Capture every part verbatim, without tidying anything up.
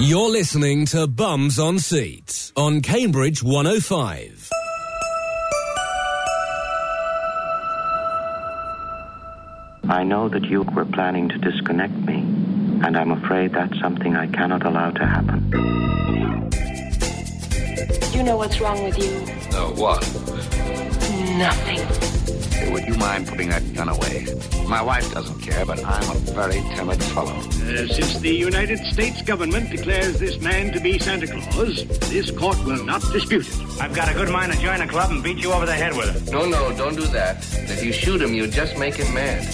You're listening to Bums on Seats on Cambridge one oh five. I know that you were planning to disconnect me, and I'm afraid that's something I cannot allow to happen. You know what's wrong with you? No, what? Nothing. Hey, would you mind putting that gun away? My wife doesn't care, but I'm a very timid fellow. Uh, since the United States government declares this man to be Santa Claus, this court will not dispute it. I've got a good mind to join a club and beat you over the head with it. No, no, don't do that. If you shoot him, you just make him mad.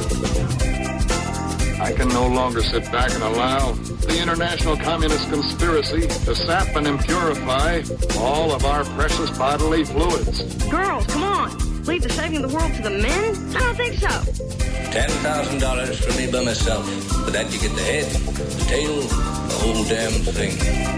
I can no longer sit back and allow the international communist conspiracy to sap and impurify all of our precious bodily fluids. Girls, come on. Leave the saving of the world to the men? I don't think so. Ten thousand dollars for me by myself. For that you get the head, the tail, the whole damn thing.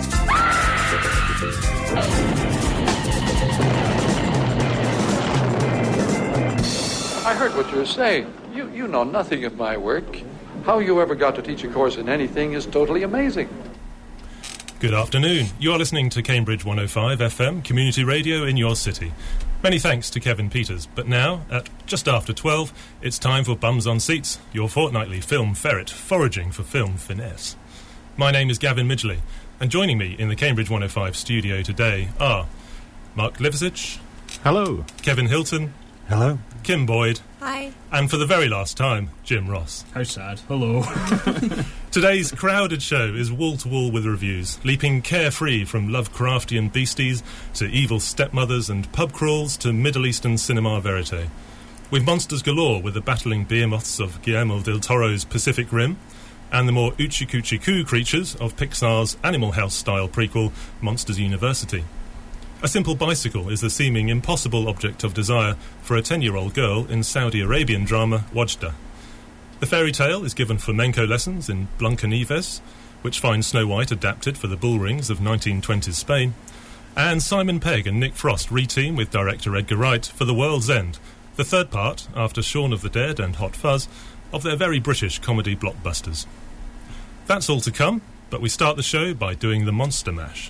I heard what you were saying. You, you know nothing of my work. How you ever got to teach a course in anything is totally amazing. Good afternoon. You are listening to Cambridge one oh five F M, community radio in your city. Many thanks to Kevin Peters. But now, at just after twelve, it's time for Bums on Seats, your fortnightly film ferret foraging for film finesse. My name is Gavin Midgley, and joining me in the Cambridge one oh five studio today are Mark Liversidge. Hello. Kevin Hilton. Hello. Kim Boyd. Hi. And for the very last time, Jim Ross. How sad. Hello. Today's crowded show is wall-to-wall with reviews, leaping carefree from Lovecraftian beasties to evil stepmothers and pub crawls to Middle Eastern cinema verite. With monsters galore with the battling behemoths of Guillermo del Toro's Pacific Rim and the more oochie-coochie-coo creatures of Pixar's Animal House-style prequel Monsters University. A simple bicycle is the seeming impossible object of desire for a ten-year-old girl in Saudi Arabian drama Wajda. The fairy tale is given flamenco lessons in Blancanieves, which finds Snow White adapted for the bull rings of nineteen twenties Spain, and Simon Pegg and Nick Frost re-team with director Edgar Wright for The World's End, the third part, after Shaun of the Dead and Hot Fuzz, of their very British comedy blockbusters. That's all to come, but we start the show by doing the Monster Mash.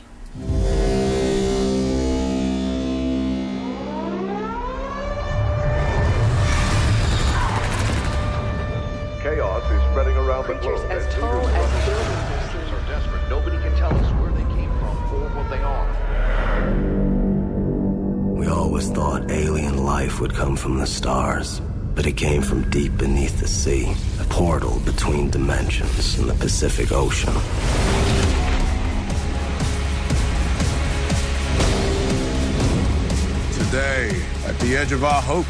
Chaos is spreading around the globe. As tall as buildings are desperate. Nobody can tell us where they came from or what they are. We always thought alien life would come from the stars, but it came from deep beneath the sea, a portal between dimensions in the Pacific Ocean. Today, at the edge of our hope,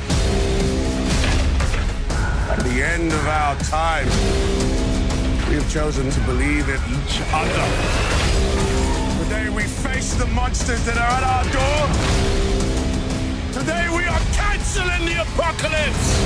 at the end of our time, we have chosen to believe in each other. Today we face the monsters that are at our door. Today we are canceling the apocalypse.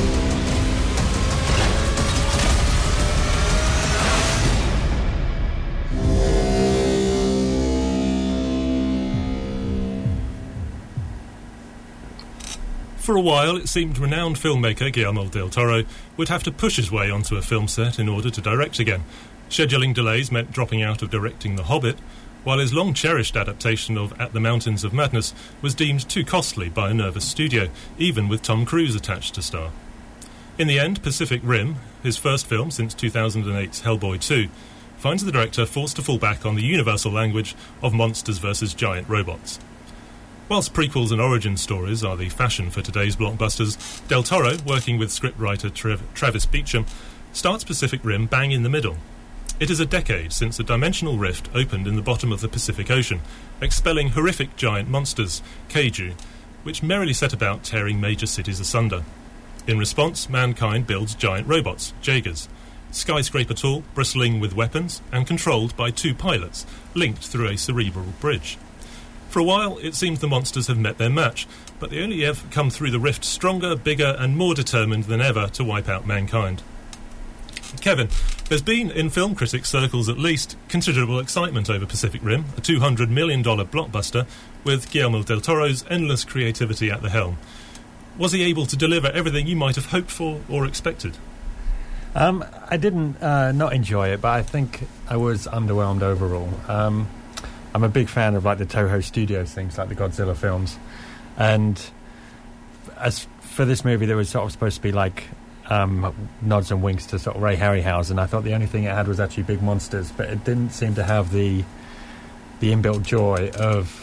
For a while, it seemed renowned filmmaker Guillermo del Toro would have to push his way onto a film set in order to direct again. Scheduling delays meant dropping out of directing The Hobbit, while his long-cherished adaptation of At the Mountains of Madness was deemed too costly by a nervous studio, even with Tom Cruise attached to star. In the end, Pacific Rim, his first film since two thousand eight's Hellboy two, finds the director forced to fall back on the universal language of monsters versus giant robots. Whilst prequels and origin stories are the fashion for today's blockbusters, Del Toro, working with scriptwriter Trav- Travis Beacham, starts Pacific Rim bang in the middle. It is a decade since a dimensional rift opened in the bottom of the Pacific Ocean, expelling horrific giant monsters, kaiju, which merrily set about tearing major cities asunder. In response, mankind builds giant robots, Jaegers, skyscraper tall, bristling with weapons, and controlled by two pilots, linked through a cerebral bridge. For a while, it seems the monsters have met their match, but they only have come through the rift stronger, bigger, and more determined than ever to wipe out mankind. Kevin, there's been, in film critics circles at least, considerable excitement over Pacific Rim, a two hundred million dollars blockbuster, with Guillermo del Toro's endless creativity at the helm. Was he able to deliver everything you might have hoped for or expected? Um, I didn't uh, not enjoy it, but I think I was underwhelmed overall. Um, I'm a big fan of like the Toho Studios things, like the Godzilla films, and as for this movie, there was sort of supposed to be like um, nods and winks to sort of Ray Harryhausen. I thought the only thing it had was actually big monsters, but it didn't seem to have the the inbuilt joy of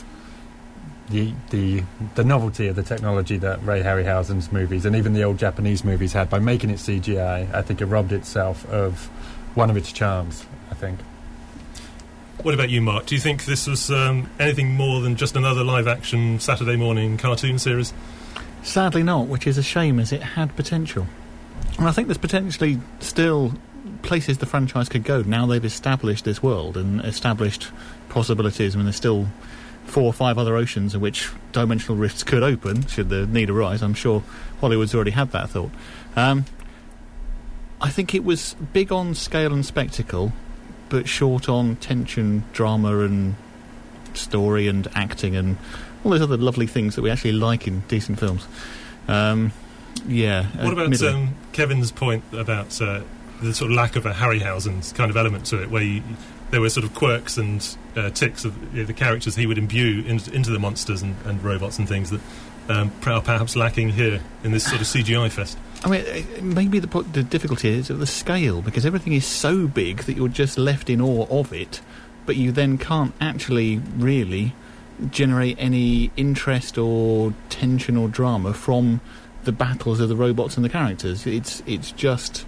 the the the novelty of the technology that Ray Harryhausen's movies and even the old Japanese movies had. By making it C G I, I think it robbed itself of one of its charms, I think. What about you, Mark? Do you think this was um, anything more than just another live-action Saturday morning cartoon series? Sadly not, which is a shame, as it had potential. And I think there's potentially still places the franchise could go now they've established this world and established possibilities. I mean, there's still four or five other oceans in which dimensional rifts could open, should the need arise. I'm sure Hollywood's already had that thought. Um, I think it was big on scale and spectacle, but short on tension, drama and story and acting and all those other lovely things that we actually like in decent films. Um, yeah. What about um, Kevin's point about uh, the sort of lack of a Harryhausen's kind of element to it, where you, there were sort of quirks and uh, ticks of you know, the characters he would imbue in, into the monsters and, and robots and things that um, are perhaps lacking here in this sort of C G I fest? I mean, maybe the, the difficulty is at the scale, because everything is so big that you're just left in awe of it, but you then can't actually really generate any interest or tension or drama from the battles of the robots and the characters. It's it's just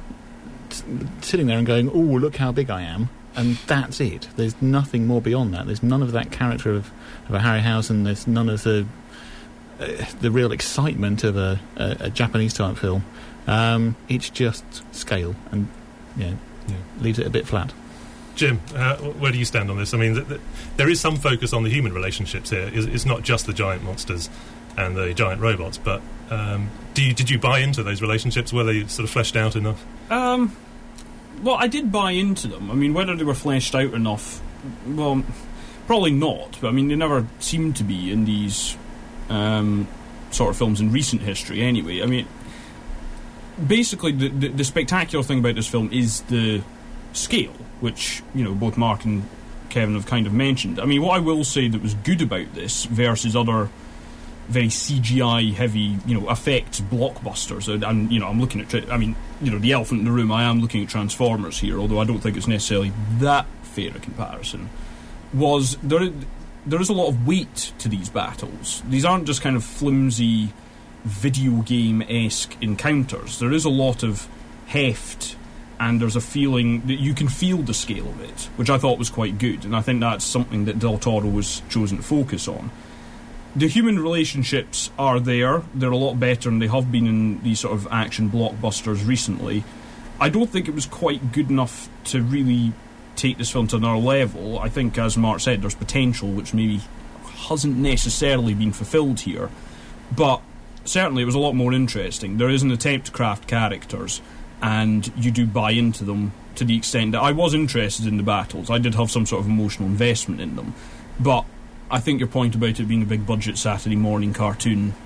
sitting there and going, oh, look how big I am, and that's it. There's nothing more beyond that. There's none of that character of, of a Harryhausen. There's none of the uh, the real excitement of a, a, a Japanese type film. Um, it's just scale, and yeah, yeah, leaves it a bit flat. Jim, uh, where do you stand on this? I mean, th- th- there is some focus on the human relationships here. It's, it's not just the giant monsters and the giant robots, but um, do you, did you buy into those relationships? Were they sort of fleshed out enough? Um, well, I did buy into them. I mean, whether they were fleshed out enough, well, probably not. But I mean, they never seemed to be in these um, sort of films in recent history anyway. I mean, basically, the, the, the spectacular thing about this film is the scale, which, you know, both Mark and Kevin have kind of mentioned. I mean, what I will say that was good about this versus other very C G I heavy, you know, effects blockbusters, and, and you know, I'm looking at, tra- I mean, you know, the elephant in the room, I am looking at Transformers here, although I don't think it's necessarily that fair a comparison, was there, there is a lot of weight to these battles. These aren't just kind of flimsy video game-esque encounters. There is a lot of heft, and there's a feeling that you can feel the scale of it, which I thought was quite good, and I think that's something that Del Toro was chosen to focus on. The human relationships are there. They're a lot better than they have been in these sort of action blockbusters recently. I don't think it was quite good enough to really take this film to another level. I think, as Mark said, there's potential which maybe hasn't necessarily been fulfilled here, but certainly it was a lot more interesting. There is an attempt to craft characters, and you do buy into them to the extent that I was interested in the battles. I did have some sort of emotional investment in them, but I think your point about it being a big budget Saturday morning cartoon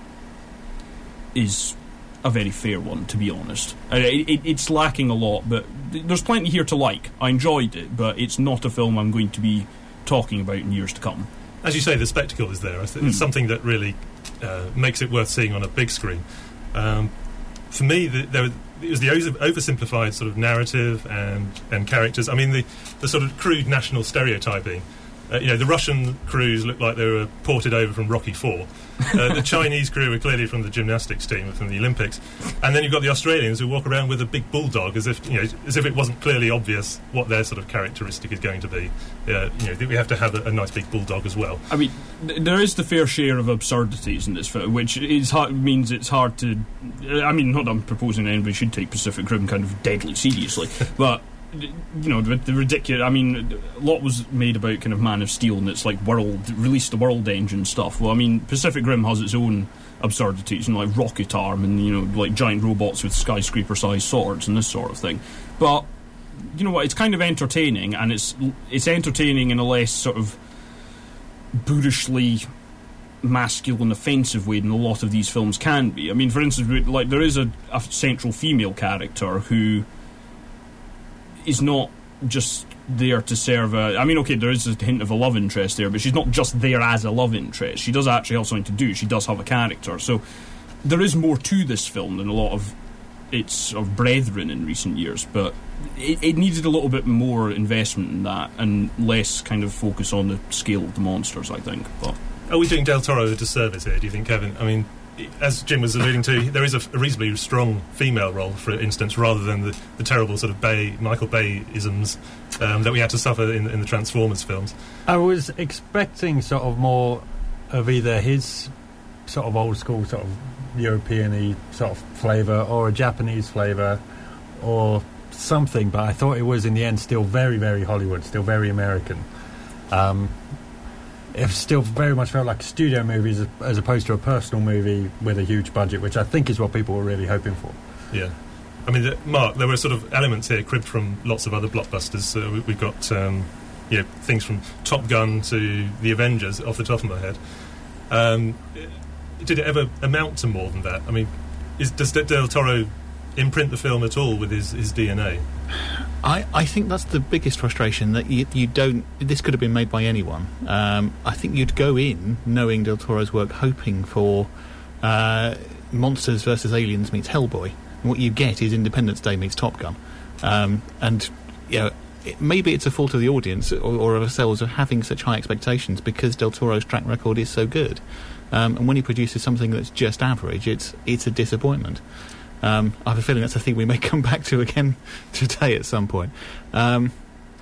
is a very fair one, to be honest. It, it, it's lacking a lot, but there's plenty here to like. I enjoyed it, but it's not a film I'm going to be talking about in years to come. As you say, the spectacle is there. It's mm. something that really uh, makes it worth seeing on a big screen. Um, for me, the, there, it was the over, oversimplified sort of narrative and, and characters. I mean, the, the sort of crude national stereotyping. Uh, you know, the Russian crews looked like they were ported over from Rocky Four. Uh, the Chinese crew were clearly from the gymnastics team, from the Olympics. And then you've got the Australians who walk around with a big bulldog, as if you know, as if it wasn't clearly obvious what their sort of characteristic is going to be. Uh, you know, we have to have a, a nice big bulldog as well. I mean, th- there is the fair share of absurdities in this film, which is hard, means it's hard to. I mean, not that I'm proposing anybody should take Pacific Rim kind of deadly seriously, but. You know, the, the ridiculous. I mean, a lot was made about kind of Man of Steel and it's like world release the world engine stuff. Well, I mean, Pacific Rim has its own absurdities, you know, like rocket arm and you know, like giant robots with skyscraper-sized swords and this sort of thing. But you know what? It's kind of entertaining, and it's it's entertaining in a less sort of boorishly masculine, offensive way than a lot of these films can be. I mean, for instance, like there is a, a central female character who is not just there to serve a... I mean, okay, there is a hint of a love interest there, but she's not just there as a love interest. She does actually have something to do. She does have a character. So there is more to this film than a lot of its sort of brethren in recent years, but it, it needed a little bit more investment in that and less kind of focus on the scale of the monsters, I think. But are we doing Del Toro a disservice here, do you think, Kevin? I mean, as Jim was alluding to, there is a, a reasonably strong female role, for instance, rather than the, the terrible sort of Bay, Michael Bay-isms um, that we had to suffer in, in the Transformers films. I was expecting sort of more of either his sort of old school sort of European-y sort of flavour or a Japanese flavour or something, but I thought it was in the end still very, very Hollywood, still very American. Um, it still very much felt like a studio movie as, as opposed to a personal movie with a huge budget, which I think is what people were really hoping for. Yeah. I mean, the, Mark, there were sort of elements here cribbed from lots of other blockbusters. So we, we've got um, you know, things from Top Gun to The Avengers off the top of my head. Um, did it ever amount to more than that? I mean, is, does Del Toro imprint the film at all with his, his D N A? I, I think that's the biggest frustration, that you, you don't... This could have been made by anyone. Um, I think you'd go in knowing Del Toro's work, hoping for uh, Monsters versus Aliens meets Hellboy. And what you get is Independence Day meets Top Gun. Um, and, you know, it, maybe it's a fault of the audience or, or of ourselves of having such high expectations because Del Toro's track record is so good. Um, and when he produces something that's just average, it's it's a disappointment. Um, I have a feeling that's a thing we may come back to again today at some point. Um,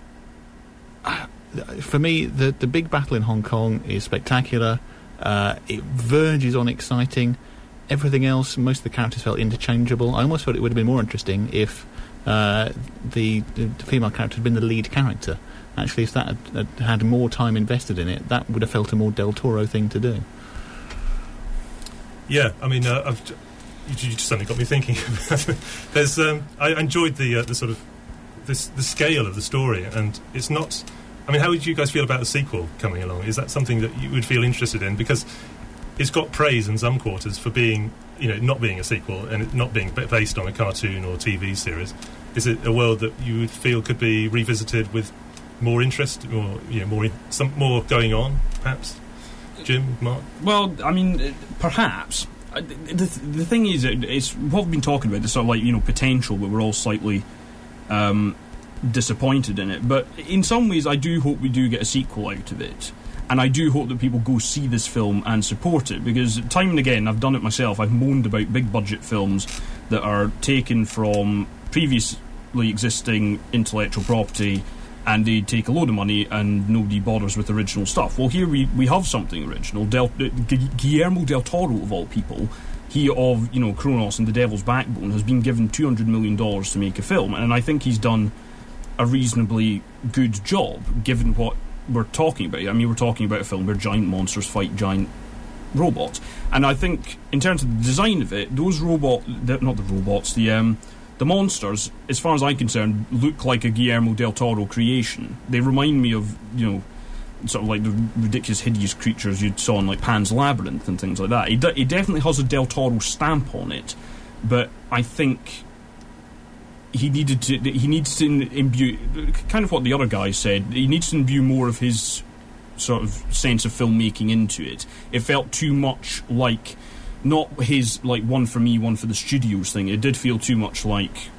for me, the, the big battle in Hong Kong is spectacular. Uh, it verges on exciting. Everything else, most of the characters felt interchangeable. I almost thought it would have been more interesting if uh, the, the female character had been the lead character. Actually, if that had, had had more time invested in it, that would have felt a more Del Toro thing to do. Yeah, I mean, uh, I've... You just suddenly got me thinking. There's, um, I enjoyed the uh, the sort of this the scale of the story, and it's not. I mean, how would you guys feel about a sequel coming along? Is that something that you would feel interested in? Because it's got praise in some quarters for being, you know, not being a sequel and it not being based on a cartoon or T V series. Is it a world that you would feel could be revisited with more interest, or you know, more some more going on, perhaps? Jim, Mark. Well, I mean, perhaps. The, the thing is, it's what we've been talking about, the sort of like, you know, potential, but we're all slightly um, disappointed in it. But in some ways, I do hope we do get a sequel out of it. And I do hope that people go see this film and support it. Because time and again, I've done it myself, I've moaned about big budget films that are taken from previously existing intellectual property, and they take a load of money and nobody bothers with original stuff. Well, here we, we have something original. Del, uh, Guillermo del Toro, of all people, he of, you know, Kronos and The Devil's Backbone, has been given two hundred million dollars to make a film, and I think he's done a reasonably good job, given what we're talking about. I mean, we're talking about a film where giant monsters fight giant robots, and I think, in terms of the design of it, those robot... The, not the robots, the... Um, The monsters, as far as I'm concerned, look like a Guillermo del Toro creation. They remind me of, you know, sort of like the ridiculous, hideous creatures you saw in like Pan's Labyrinth and things like that. It, de- it definitely has a Del Toro stamp on it, but I think he needed to. He needs to imbue, kind of what the other guy said. He needs to imbue more of his sort of sense of filmmaking into it. It felt too much like. Not his, like, one for me, one for the studios thing. It did feel too much like...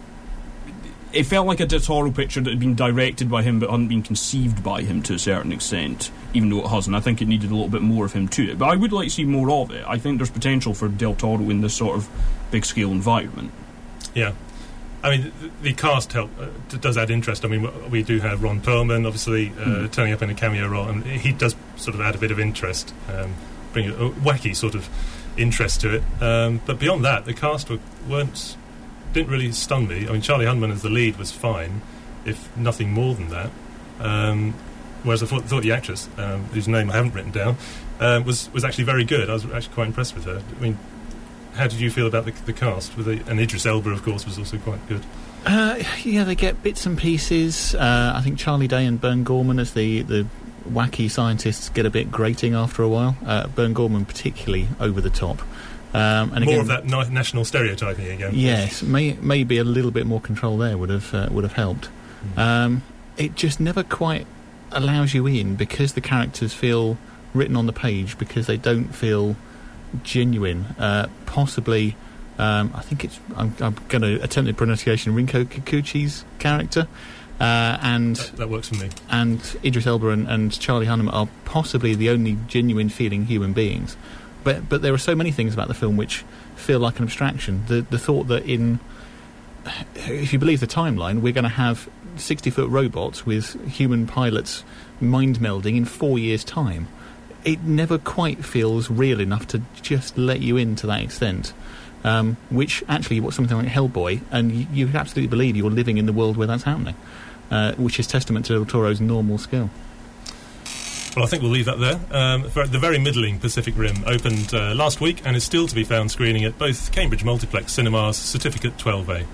It felt like a Del Toro picture that had been directed by him but hadn't been conceived by him to a certain extent, even though it hasn't. I think it needed a little bit more of him to it. But I would like to see more of it. I think there's potential for Del Toro in this sort of big-scale environment. Yeah. I mean, the, the cast help, uh, does add interest. I mean, we do have Ron Perlman, obviously, uh, mm. turning up in a cameo role, and he does sort of add a bit of interest, um, bring a, a wacky sort of... interest to it, um, but beyond that, the cast were, weren't didn't really stun me. I mean, Charlie Hunnam as the lead was fine, if nothing more than that. Um, whereas I thought, thought the actress, um, whose name I haven't written down, um, was was actually very good. I was actually quite impressed with her. I mean, how did you feel about the, the cast? With the, and Idris Elba, of course, was also quite good. Uh, yeah, they get bits and pieces. Uh, I think Charlie Day and Bern Gorman as the the wacky scientists get a bit grating after a while. Uh, Burn Gorman particularly over the top. Um, and more again, of that na- national stereotyping again. Yes, may, maybe a little bit more control there would have uh, would have helped. Mm. Um, it just never quite allows you in because the characters feel written on the page, because they don't feel genuine. Uh, possibly, um, I think it's. I'm, I'm going to attempt the pronunciation. Rinko Kikuchi's character. Uh, and that, that works for me. And Idris Elba and, and Charlie Hunnam are possibly the only genuine feeling human beings. But but there are so many things about the film which feel like an abstraction. The the thought that in, if you believe the timeline, we're going to have sixty-foot robots with human pilots mind melding in four years' time. It never quite feels real enough to just let you in to that extent. Um, which actually, what something like Hellboy, and you, you absolutely believe you're living in the world where that's happening, uh, which is testament to Del Toro's normal skill. Well, I think we'll leave that there. Um, the very middling Pacific Rim opened uh, last week and is still to be found screening at both Cambridge Multiplex Cinemas, Certificate twelve A.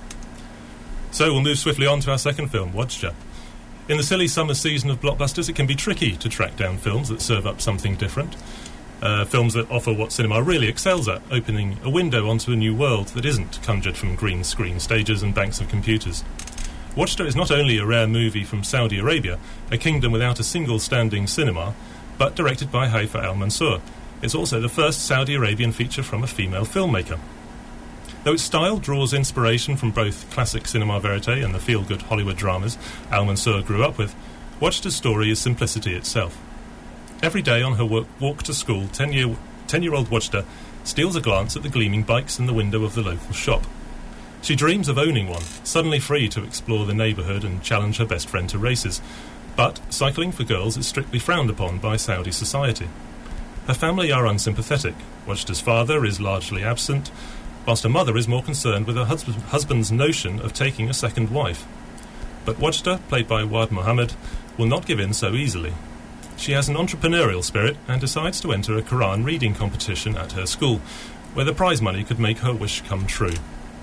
So we'll move swiftly on to our second film, Wadja. In the silly summer season of blockbusters, it can be tricky to track down films that serve up something different. Uh, films that offer what cinema really excels at, opening a window onto a new world that isn't conjured from green screen stages and banks of computers. Wadja is not only a rare movie from Saudi Arabia, a kingdom without a single standing cinema, but directed by Haifa Al-Mansour. It's also the first Saudi Arabian feature from a female filmmaker. Though its style draws inspiration from both classic cinema verite and the feel-good Hollywood dramas Al-Mansour grew up with, Wadja's story is simplicity itself. Every day on her work, walk to school, ten-year, ten-year-old Wadja steals a glance at the gleaming bikes in the window of the local shop. She dreams of owning one, suddenly free to explore the neighbourhood and challenge her best friend to races. But cycling for girls is strictly frowned upon by Saudi society. Her family are unsympathetic. Wadja's father is largely absent, whilst her mother is more concerned with her hus- husband's notion of taking a second wife. But Wadja, played by Wad Mohammed, will not give in so easily. She has an entrepreneurial spirit and decides to enter a Quran reading competition at her school, where the prize money could make her wish come true.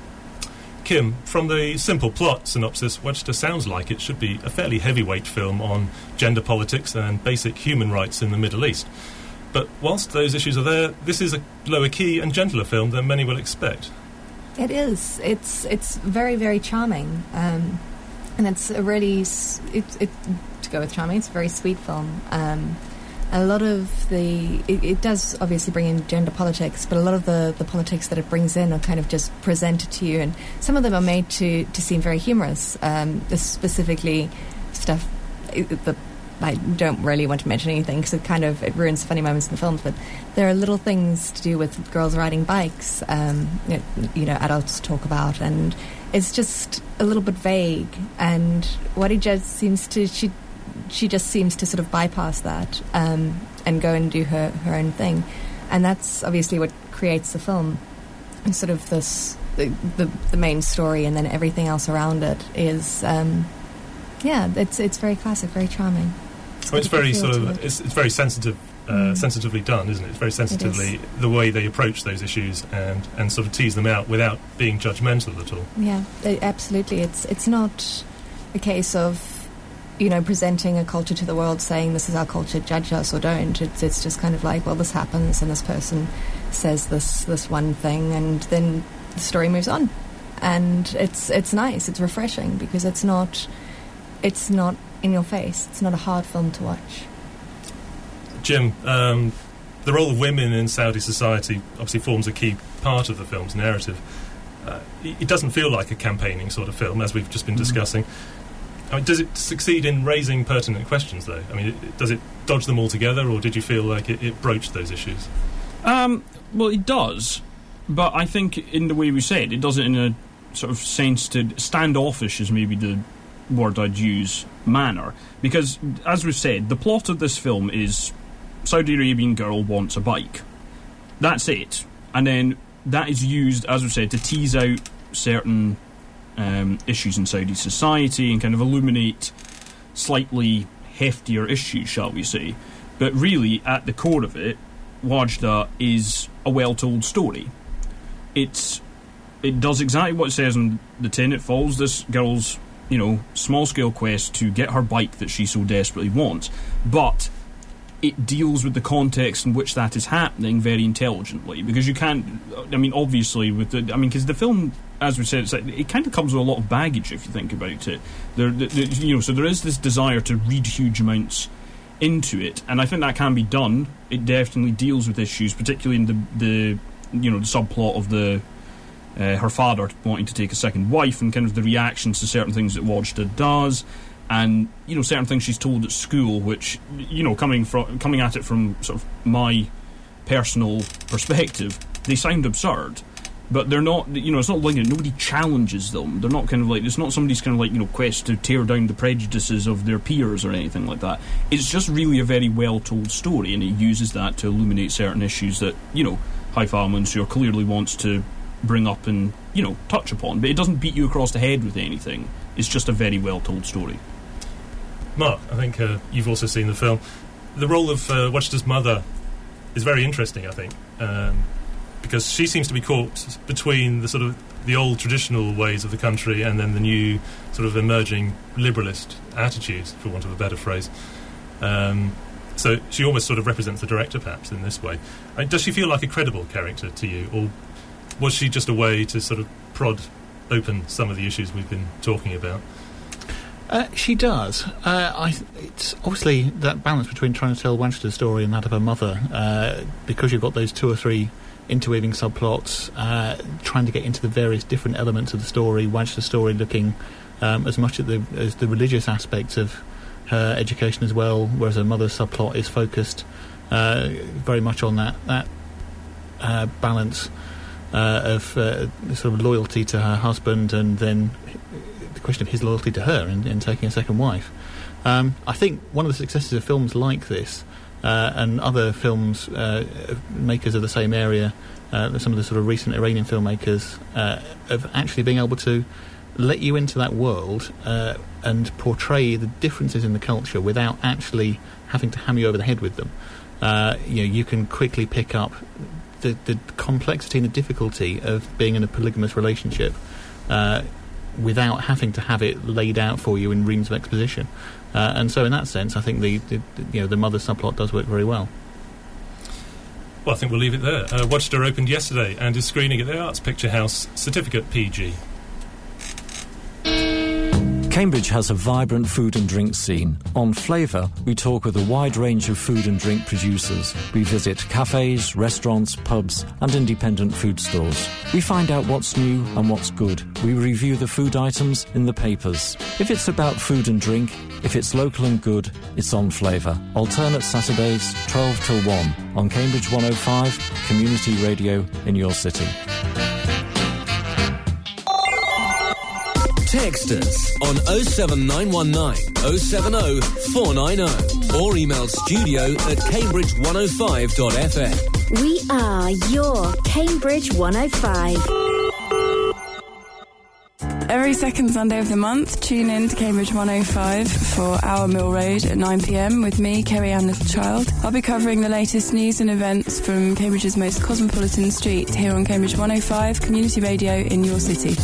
Kim, from the simple plot synopsis, Wadja sounds like it should be a fairly heavyweight film on gender politics and basic human rights in the Middle East. But whilst those issues are there, this is a lower key and gentler film than many will expect. It is. It's it's very, very charming. Um, and it's a really... It, it, to go with charming, it's a very sweet film. Um, a lot of the... It, it does obviously bring in gender politics, but a lot of the, the politics that it brings in are kind of just presented to you, and some of them are made to, to seem very humorous. Um, specifically stuff... The, I don't really want to mention anything because it kind of it ruins funny moments in the films, but there are little things to do with girls riding bikes, um, you, know, you know, adults talk about, and it's just a little bit vague. And Wadi just seems to she she just seems to sort of bypass that um, and go and do her, her own thing, and that's obviously what creates the film. And sort of this the, the the main story, and then everything else around it is um, yeah, it's it's very classic, very charming. It's, well, it's very sort of it. it's, it's very sensitive, uh, mm. sensitively done, isn't it? It's very sensitively it the way they approach those issues and, and sort of tease them out without being judgmental at all. Yeah, it, absolutely. It's it's not a case of, you know, presenting a culture to the world, saying this is our culture, judge us or don't. It's it's just kind of like, well, this happens, and this person says this this one thing, and then the story moves on, and it's it's nice, it's refreshing because it's not it's not. in your face. It's not a hard film to watch. Jim, um, the role of women in Saudi society obviously forms a key part of the film's narrative. Uh, it doesn't feel like a campaigning sort of film, as we've just been mm. discussing. I mean, does it succeed in raising pertinent questions, though? I mean, it, does it dodge them altogether, or did you feel like it, it broached those issues? Um, well, it does, but I think in the way we said, it does it in a sort of sensitive, standoffish is maybe the word I'd use, manner, because as we've said, the plot of this film is Saudi Arabian girl wants a bike. That's it. And then that is used, as we've said, to tease out certain um, issues in Saudi society and kind of illuminate slightly heftier issues, shall we say. But really, at the core of it, Wadja is a well-told story. It's it does exactly what it says on the tin. It follows this girl's you know, small-scale quest to get her bike that she so desperately wants, but it deals with the context in which that is happening very intelligently, because you can't, I mean, obviously, with the, I mean, because the film, as we said, it's like, it kind of comes with a lot of baggage if you think about it. There, the, the, you know, so there is this desire to read huge amounts into it, and I think that can be done. It definitely deals with issues, particularly in the, the you know, the subplot of the uh, her father wanting to take a second wife, and kind of the reactions to certain things that Wajda does, and you know, certain things she's told at school, which, you know, coming from coming at it from sort of my personal perspective, they sound absurd. But they're not, you know, it's not like nobody challenges them. They're not kind of like, it's not somebody's kind of like, you know, quest to tear down the prejudices of their peers or anything like that. It's just really a very well-told story, and it uses that to illuminate certain issues that, you know, Haifar Mansour clearly wants to bring up and, you know, touch upon. But it doesn't beat you across the head with anything. It's just a very well-told story. Mark, I think uh, you've also seen the film. The role of uh, Wajda's mother is very interesting, I think. Um... because she seems to be caught between the sort of the old traditional ways of the country and then the new sort of emerging liberalist attitudes, for want of a better phrase. Um, so she almost sort of represents the director, perhaps, in this way. I mean, does she feel like a credible character to you, or was she just a way to sort of prod open some of the issues we've been talking about? Uh, she does. Uh, I, it's obviously that balance between trying to tell Wajda's story and that of her mother, uh, because you've got those two or three interweaving subplots, uh, trying to get into the various different elements of the story. Wajda's story looking um, as much at the as the religious aspects of her education as well, whereas her mother's subplot is focused uh, very much on that that uh, balance uh, of uh, sort of loyalty to her husband, and then the question of his loyalty to her in, in taking a second wife. Um, I think one of the successes of films like this, Uh, and other films, uh, makers of the same area, uh, some of the sort of recent Iranian filmmakers, uh, of actually being able to let you into that world uh, and portray the differences in the culture without actually having to hammer you over the head with them. Uh, you know, you can quickly pick up the, the complexity and the difficulty of being in a polygamous relationship uh, without having to have it laid out for you in reams of exposition. Uh, and so in that sense, I think the, the, the you know the mother subplot does work very well. Well, I think we'll leave it there. Uh, Wajda opened yesterday and is screening at the Arts Picture House, Certificate P G. Cambridge has a vibrant food and drink scene. On Flavour, we talk with a wide range of food and drink producers. We visit cafes, restaurants, pubs and independent food stores. We find out what's new and what's good. We review the food items in the papers. If it's about food and drink, if it's local and good, it's on Flavour. Alternate Saturdays, twelve till one, on Cambridge one oh five, community radio in your city. Text us on oh seven nine one nine oh seven oh four nine oh or email studio at cambridge one oh five dot f m. We are your Cambridge one oh five. Every second Sunday of the month, tune in to Cambridge one oh five for Our Mill Road at nine p m with me, Kerry Ann Littlechild. I'll be covering the latest news and events from Cambridge's most cosmopolitan street here on Cambridge one oh five, community radio in your city.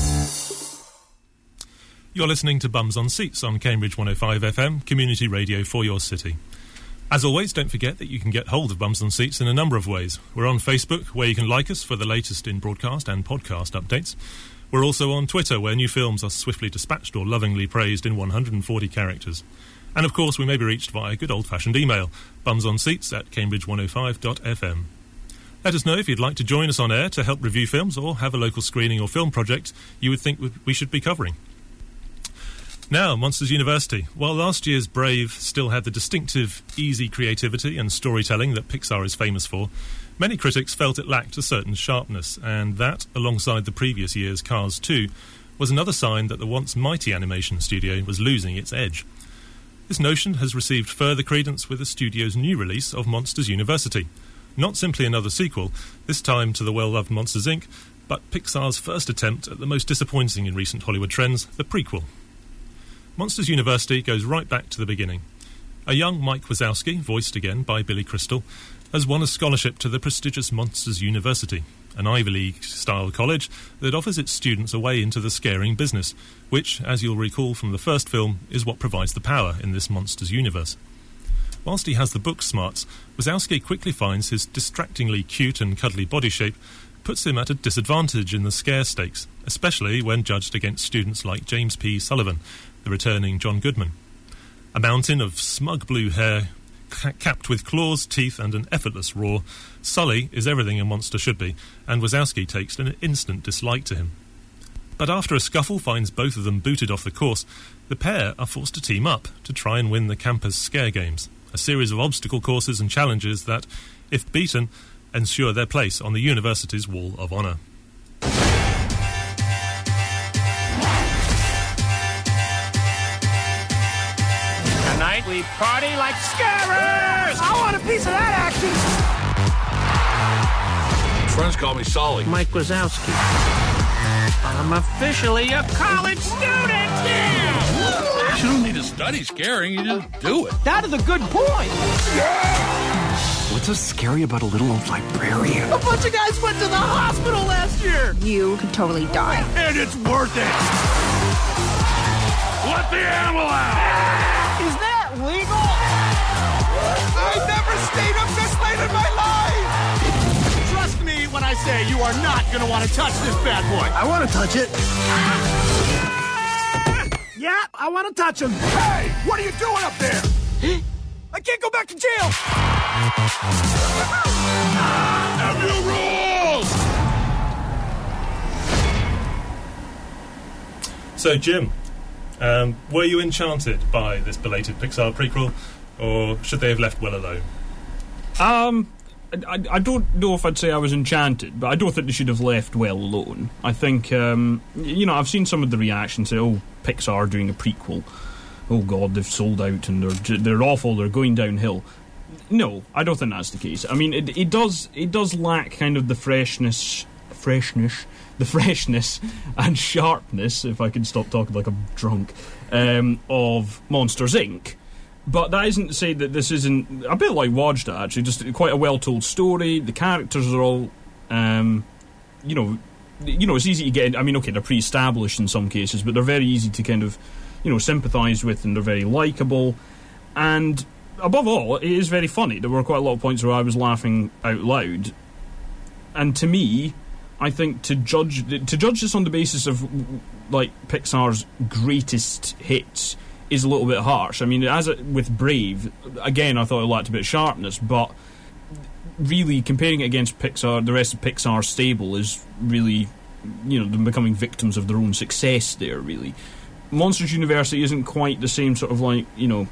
You're listening to Bums on Seats on Cambridge one oh five F M, community radio for your city. As always, don't forget that you can get hold of Bums on Seats in a number of ways. We're on Facebook, where you can like us for the latest in broadcast and podcast updates. We're also on Twitter, where new films are swiftly dispatched or lovingly praised in one hundred forty characters. And of course, we may be reached via good old-fashioned email, bumsonseats at cambridge one oh five dot f m. Let us know if you'd like to join us on air to help review films or have a local screening or film project you would think we should be covering. Now, Monsters University. While last year's Brave still had the distinctive, easy creativity and storytelling that Pixar is famous for, many critics felt it lacked a certain sharpness, and that, alongside the previous year's Cars two, was another sign that the once mighty animation studio was losing its edge. This notion has received further credence with the studio's new release of Monsters University. Not simply another sequel, this time to the well-loved Monsters, Incorporated, but Pixar's first attempt at the most disappointing in recent Hollywood trends, the prequel. Monsters University goes right back to the beginning. A young Mike Wazowski, voiced again by Billy Crystal, has won a scholarship to the prestigious Monsters University, an Ivy League-style college that offers its students a way into the scaring business, which, as you'll recall from the first film, is what provides the power in this monsters universe. Whilst he has the book smarts, Wazowski quickly finds his distractingly cute and cuddly body shape puts him at a disadvantage in the scare stakes, especially when judged against students like James P. Sullivan, the returning John Goodman. A mountain of smug blue hair, ca- capped with claws, teeth and an effortless roar, Sully is everything a monster should be, and Wazowski takes an instant dislike to him. But after a scuffle finds both of them booted off the course, the pair are forced to team up to try and win the campus scare games, a series of obstacle courses and challenges that, if beaten, ensure their place on the university's Wall of Honour. Tonight we party like scarers! I want a piece of that action! Friends call me Solly. Mike Wazowski. I'm officially a college student! Yeah! You don't need to study scaring, you just do it. That is a good point! What's so scary about a little old librarian? A bunch of guys went to the hospital last year! You could totally die. And it's worth it! Let the animal out! Is that legal? I've never stayed up this late in my life! Trust me when I say you are not going to want to touch this bad boy. I want to touch it. Yeah, I want to touch him. Hey, what are you doing up there? I can't go back to jail. Have new rules! So, Jim, um, were you enchanted by this belated Pixar prequel, or should they have left well alone? Um, I, I don't know if I'd say I was enchanted, but I don't think they should have left well alone. I think, um, you know, I've seen some of the reactions say, oh, Pixar doing a prequel. Oh, God, they've sold out and they're they're awful, they're going downhill. No, I don't think that's the case. I mean, it, it does it does lack kind of the freshness, freshness, the freshness and sharpness, if I can stop talking like I'm drunk, um, of Monsters, Incorporated. But that isn't to say that this isn't a bit like Wajda, actually, just quite a well-told story. The characters are all, um, you know, you know, it's easy to get in. I mean, okay, they're pre-established in some cases, but they're very easy to kind of, you know, sympathise with, and they're very likeable. And above all, it is very funny. There were quite a lot of points where I was laughing out loud. And to me, I think to judge to judge this on the basis of, like, Pixar's greatest hits is a little bit harsh. I mean, as it, with Brave, again, I thought it lacked a bit of sharpness, but really comparing it against Pixar, the rest of Pixar's stable is really, you know, them becoming victims of their own success there, really. Monsters University isn't quite the same sort of, like, you know,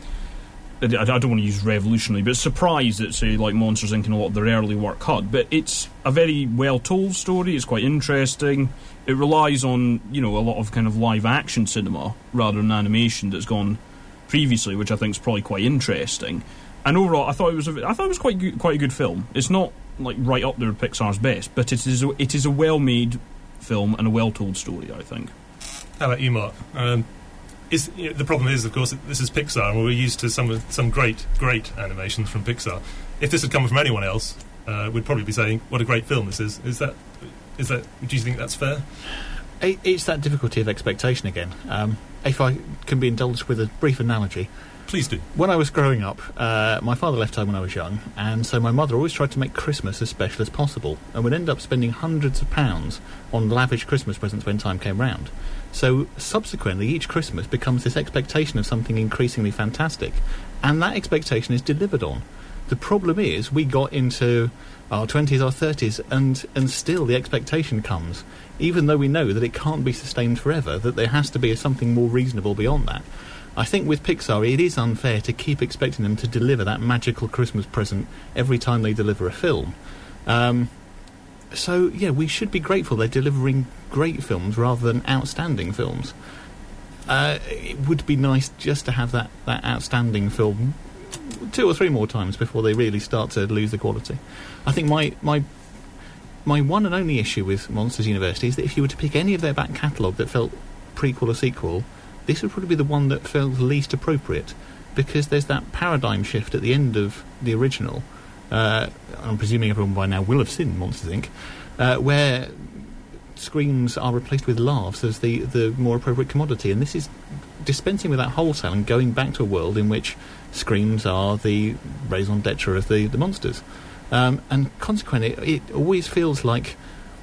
I, I don't want to use revolutionary, but surprise that, say, like Monsters, Incorporated and a lot of their early work had. But it's a very well-told story, it's quite interesting. It relies on, you know, a lot of kind of live-action cinema rather than animation that's gone previously, which I think is probably quite interesting. And overall, I thought it was a, I thought it was quite good, quite a good film. It's not, like, right up there with Pixar's best, but it is a, it is a well-made film and a well-told story, I think. How about you, Mark? Um, is, you know, the problem is, of course, that this is Pixar, and we're used to some some great, great animations from Pixar. If this had come from anyone else, uh, we'd probably be saying, "What a great film this is." Is that? Is that? Do you think that's fair? It, it's that difficulty of expectation again. Um, if I can be indulged with a brief analogy. Please do. When I was growing up, uh, my father left home when I was young, and so my mother always tried to make Christmas as special as possible, and would end up spending hundreds of pounds on lavish Christmas presents when time came round. So subsequently, each Christmas becomes this expectation of something increasingly fantastic, and that expectation is delivered on. The problem is, we got into our twenties, our thirties, and, and still the expectation comes, even though we know that it can't be sustained forever, that there has to be something more reasonable beyond that. I think with Pixar, it is unfair to keep expecting them to deliver that magical Christmas present every time they deliver a film. Um, so, yeah, we should be grateful they're delivering great films rather than outstanding films. Uh, it would be nice just to have that, that outstanding film two or three more times before they really start to lose the quality. I think my my my one and only issue with Monsters University is that if you were to pick any of their back catalogue that felt prequel or sequel, this would probably be the one that feels least appropriate, because there's that paradigm shift at the end of the original. Uh, I'm presuming everyone by now will have seen Monsters, Incorporated. uh, where screams are replaced with laughs as the, the more appropriate commodity. And this is dispensing with that wholesale and going back to a world in which screams are the raison d'etre of the, the monsters. Um, and consequently, it always feels like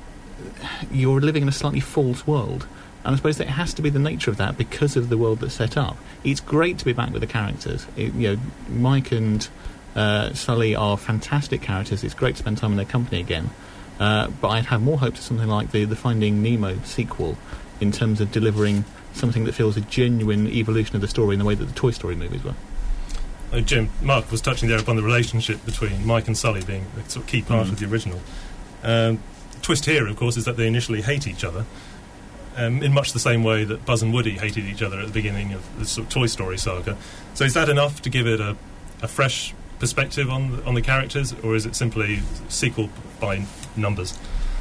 you're living in a slightly false world. And I suppose that it has to be the nature of that because of the world that's set up. It's great to be back with the characters. It, you know, Mike and uh, Sully are fantastic characters. It's great to spend time in their company again. Uh, but I'd have more hope to something like the, the Finding Nemo sequel in terms of delivering something that feels a genuine evolution of the story in the way that the Toy Story movies were. Oh, Jim, Mark was touching there upon the relationship between Mike and Sully being a sort of key part Mm. of the original. Um, the twist here, of course, is that they initially hate each other, um, in much the same way that Buzz and Woody hated each other at the beginning of the sort of Toy Story saga. So is that enough to give it a, a fresh perspective on the, on the characters, or is it simply sequel by numbers?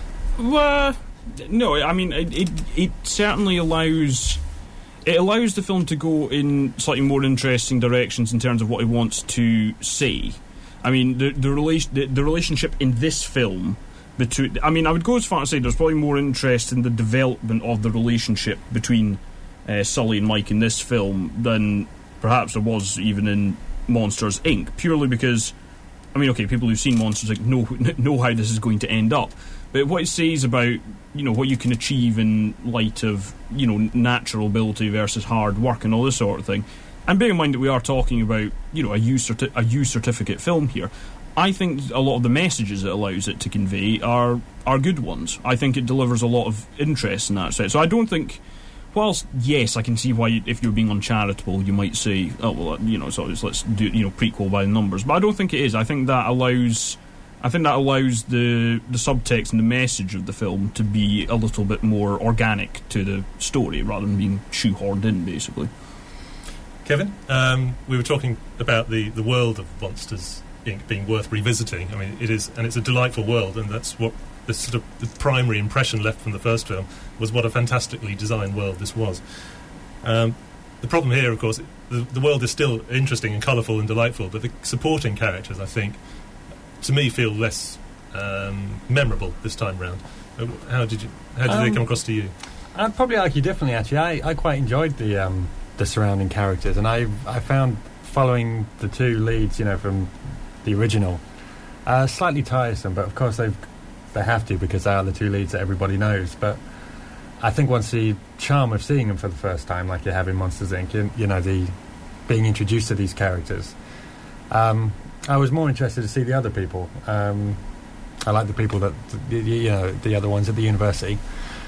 Well, no, I mean, it, it, it certainly allows... It allows the film to go in slightly more interesting directions in terms of what it wants to say. I mean, the the, rela- the, the relationship in this film between... I mean, I would go as far as to say there's probably more interest in the development of the relationship between uh, Sully and Mike in this film than perhaps there was even in Monsters, Incorporated, purely because... I mean, okay, people who've seen Monsters like know, know how this is going to end up. But what it says about, you know, what you can achieve in light of, you know, natural ability versus hard work and all this sort of thing. And bear in mind that we are talking about, you know, a U, certi- a U certificate film here. I think a lot of the messages it allows it to convey are are good ones. I think it delivers a lot of interest in that sense. So I don't think... Whilst, yes, I can see why if you're being uncharitable, you might say, oh, well, you know, so let's do, you know, prequel by the numbers. But I don't think it is. I think that allows... I think that allows the the subtext and the message of the film to be a little bit more organic to the story rather than being shoehorned in, basically. Kevin, um, we were talking about the, the world of Monsters, Incorporated being worth revisiting. I mean, it is, and it's a delightful world, and that's what the sort of the primary impression left from the first film was what a fantastically designed world this was. Um, the problem here, of course, the, the world is still interesting and colourful and delightful, but the supporting characters, I think, to me, feel less um, memorable this time round. How did you? How did um, they come across to you? I'd probably like you differently. Actually, I, I quite enjoyed the um, the surrounding characters, and I I found following the two leads, you know, from the original, uh, slightly tiresome. But of course, they they have to because they are the two leads that everybody knows. But I think once the charm of seeing them for the first time, like you have in Monsters, Incorporated, you, you know, the being introduced to these characters. Um, I was more interested to see the other people. Um, I like the people that, you know, the other ones at the university.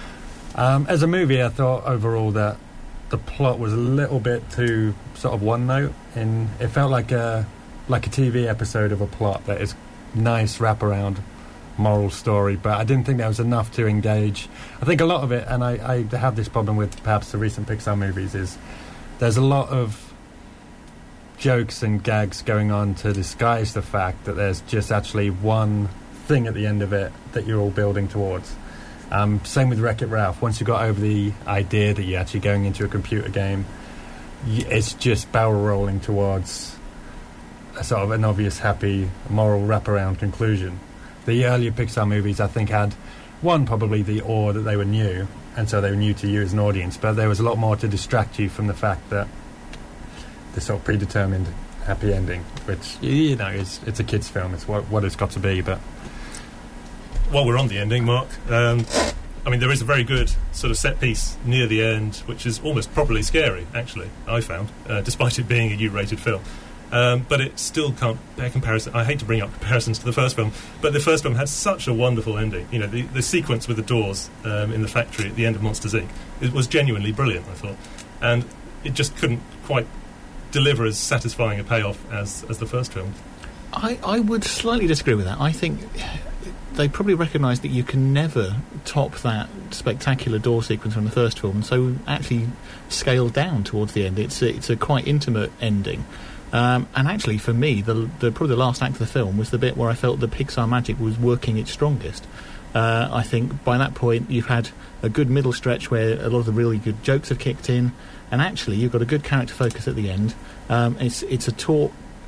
Um, as a movie, I thought overall that the plot was a little bit too sort of one note, and it felt like a like a T V episode of a plot that is nice wraparound moral story, but I didn't think there was enough to engage. I think a lot of it, and I, I have this problem with perhaps the recent Pixar movies, is there's a lot of jokes and gags going on to disguise the fact that there's just actually one thing at the end of it that you're all building towards. Um, same with Wreck-It Ralph. Once you got over the idea that you're actually going into a computer game, y- it's just barrel rolling towards a sort of an obvious, happy, moral wraparound conclusion. The earlier Pixar movies, I think, had one, probably the awe that they were new, and so they were new to you as an audience, but there was a lot more to distract you from the fact that the sort of predetermined happy ending, which, you know, is it's a kid's film. It's what, what it's got to be. But while we're on the ending, Mark, um, I mean, there is a very good sort of set piece near the end, which is almost properly scary, actually, I found, uh, despite it being a U-rated film. Um, but it still can't bear comparison. I hate to bring up comparisons to the first film, but the first film had such a wonderful ending. You know, the, the sequence with the doors um, in the factory at the end of Monsters, Incorporated, it was genuinely brilliant, I thought. And it just couldn't quite deliver as satisfying a payoff as, as the first film. I, I would slightly disagree with that. I think they probably recognise that you can never top that spectacular door sequence from the first film, so actually scale down towards the end. It's a, it's a quite intimate ending. Um, and actually, for me, the, the probably the last act of the film was the bit where I felt the Pixar magic was working its strongest. Uh, I think by that point you've had a good middle stretch where a lot of the really good jokes have kicked in, and actually you've got a good character focus at the end. Um, it's it's a taut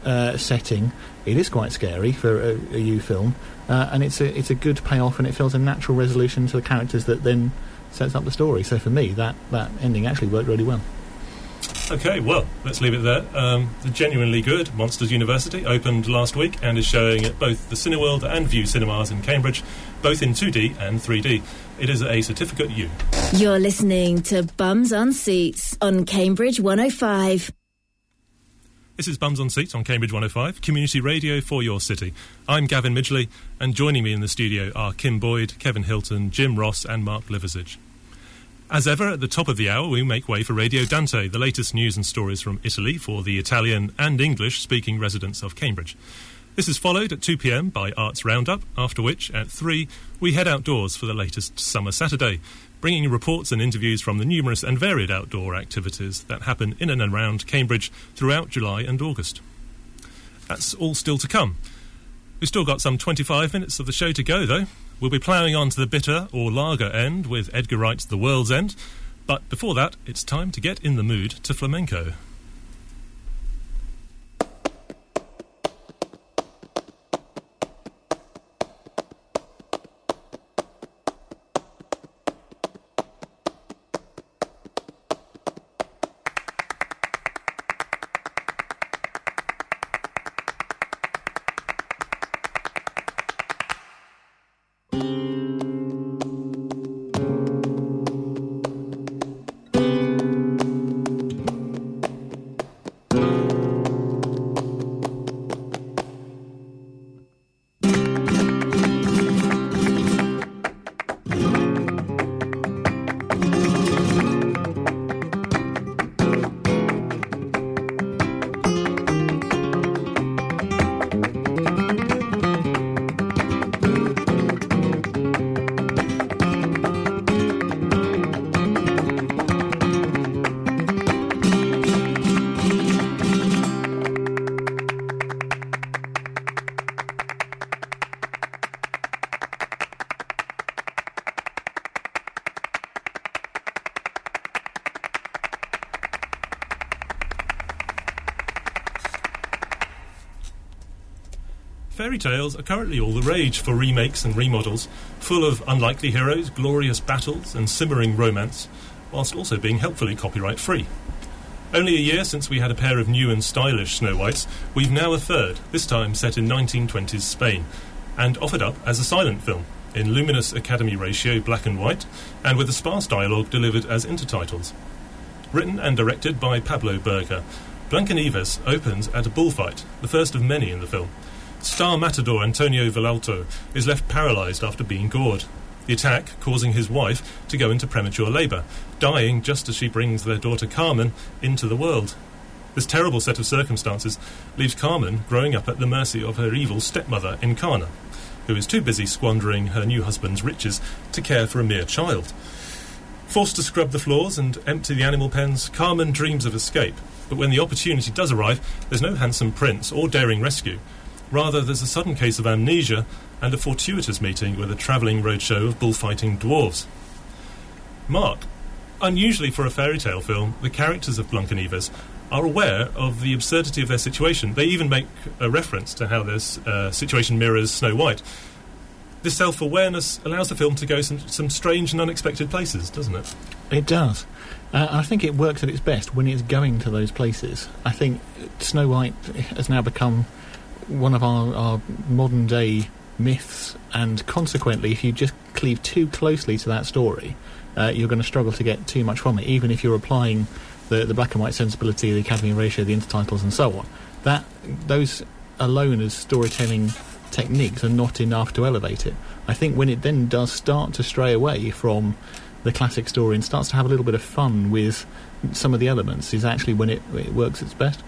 uh, setting. It is quite scary for a, a U film, uh, and it's a it's a good payoff, and it feels a natural resolution to the characters that then sets up the story. So for me, that, that ending actually worked really well. Okay, well, let's leave it there. Um, the genuinely good Monsters University opened last week and is showing at both the Cineworld and View cinemas in Cambridge, both in two D and three D. It is a certificate U. You're listening to Bums on Seats on Cambridge one oh five. This is Bums on Seats on Cambridge one oh five, community radio for your city. I'm Gavin Midgley, and joining me in the studio are Kim Boyd, Kevin Hilton, Jim Ross and Mark Liversidge. As ever, at the top of the hour, we make way for Radio Dante, the latest news and stories from Italy for the Italian and English-speaking residents of Cambridge. This is followed at two p.m. by Arts Roundup, after which, at three, we head outdoors for the latest Summer Saturday, bringing you reports and interviews from the numerous and varied outdoor activities that happen in and around Cambridge throughout July and August. That's all still to come. We've still got some twenty-five minutes of the show to go, though. We'll be ploughing on to the bitter or lager end with Edgar Wright's The World's End. But before that, it's time to get in the mood to flamenco. Fairy tales are currently all the rage for remakes and remodels, full of unlikely heroes, glorious battles and simmering romance, whilst also being helpfully copyright-free. Only a year since we had a pair of new and stylish Snow Whites, we've now a third, this time set in nineteen twenties Spain, and offered up as a silent film, in luminous Academy ratio black and white, and with a sparse dialogue delivered as intertitles. Written and directed by Pablo Berger, Blancanieves opens at a bullfight, the first of many in the film. Star matador Antonio Villalto is left paralysed after being gored. The attack causing his wife to go into premature labour, dying just as she brings their daughter Carmen into the world. This terrible set of circumstances leaves Carmen growing up at the mercy of her evil stepmother Encarna, who is too busy squandering her new husband's riches to care for a mere child. Forced to scrub the floors and empty the animal pens, Carmen dreams of escape, but when the opportunity does arrive, there's no handsome prince or daring rescue. Rather, there's a sudden case of amnesia and a fortuitous meeting with a travelling roadshow of bullfighting dwarves. Mark, unusually for a fairy tale film, the characters of Blancanieves are aware of the absurdity of their situation. They even make a reference to how their uh, situation mirrors Snow White. This self-awareness allows the film to go some, some strange and unexpected places, doesn't it? It does. Uh, I think it works at its best when it's going to those places. I think Snow White has now become one of our, our modern day myths, and consequently if you just cleave too closely to that story, uh, you're going to struggle to get too much from it, even if you're applying the, the black and white sensibility, the Academy ratio, the intertitles and so on. That those alone as storytelling techniques are not enough to elevate it. I think when it then does start to stray away from the classic story and starts to have a little bit of fun with some of the elements is actually when it, it works its best.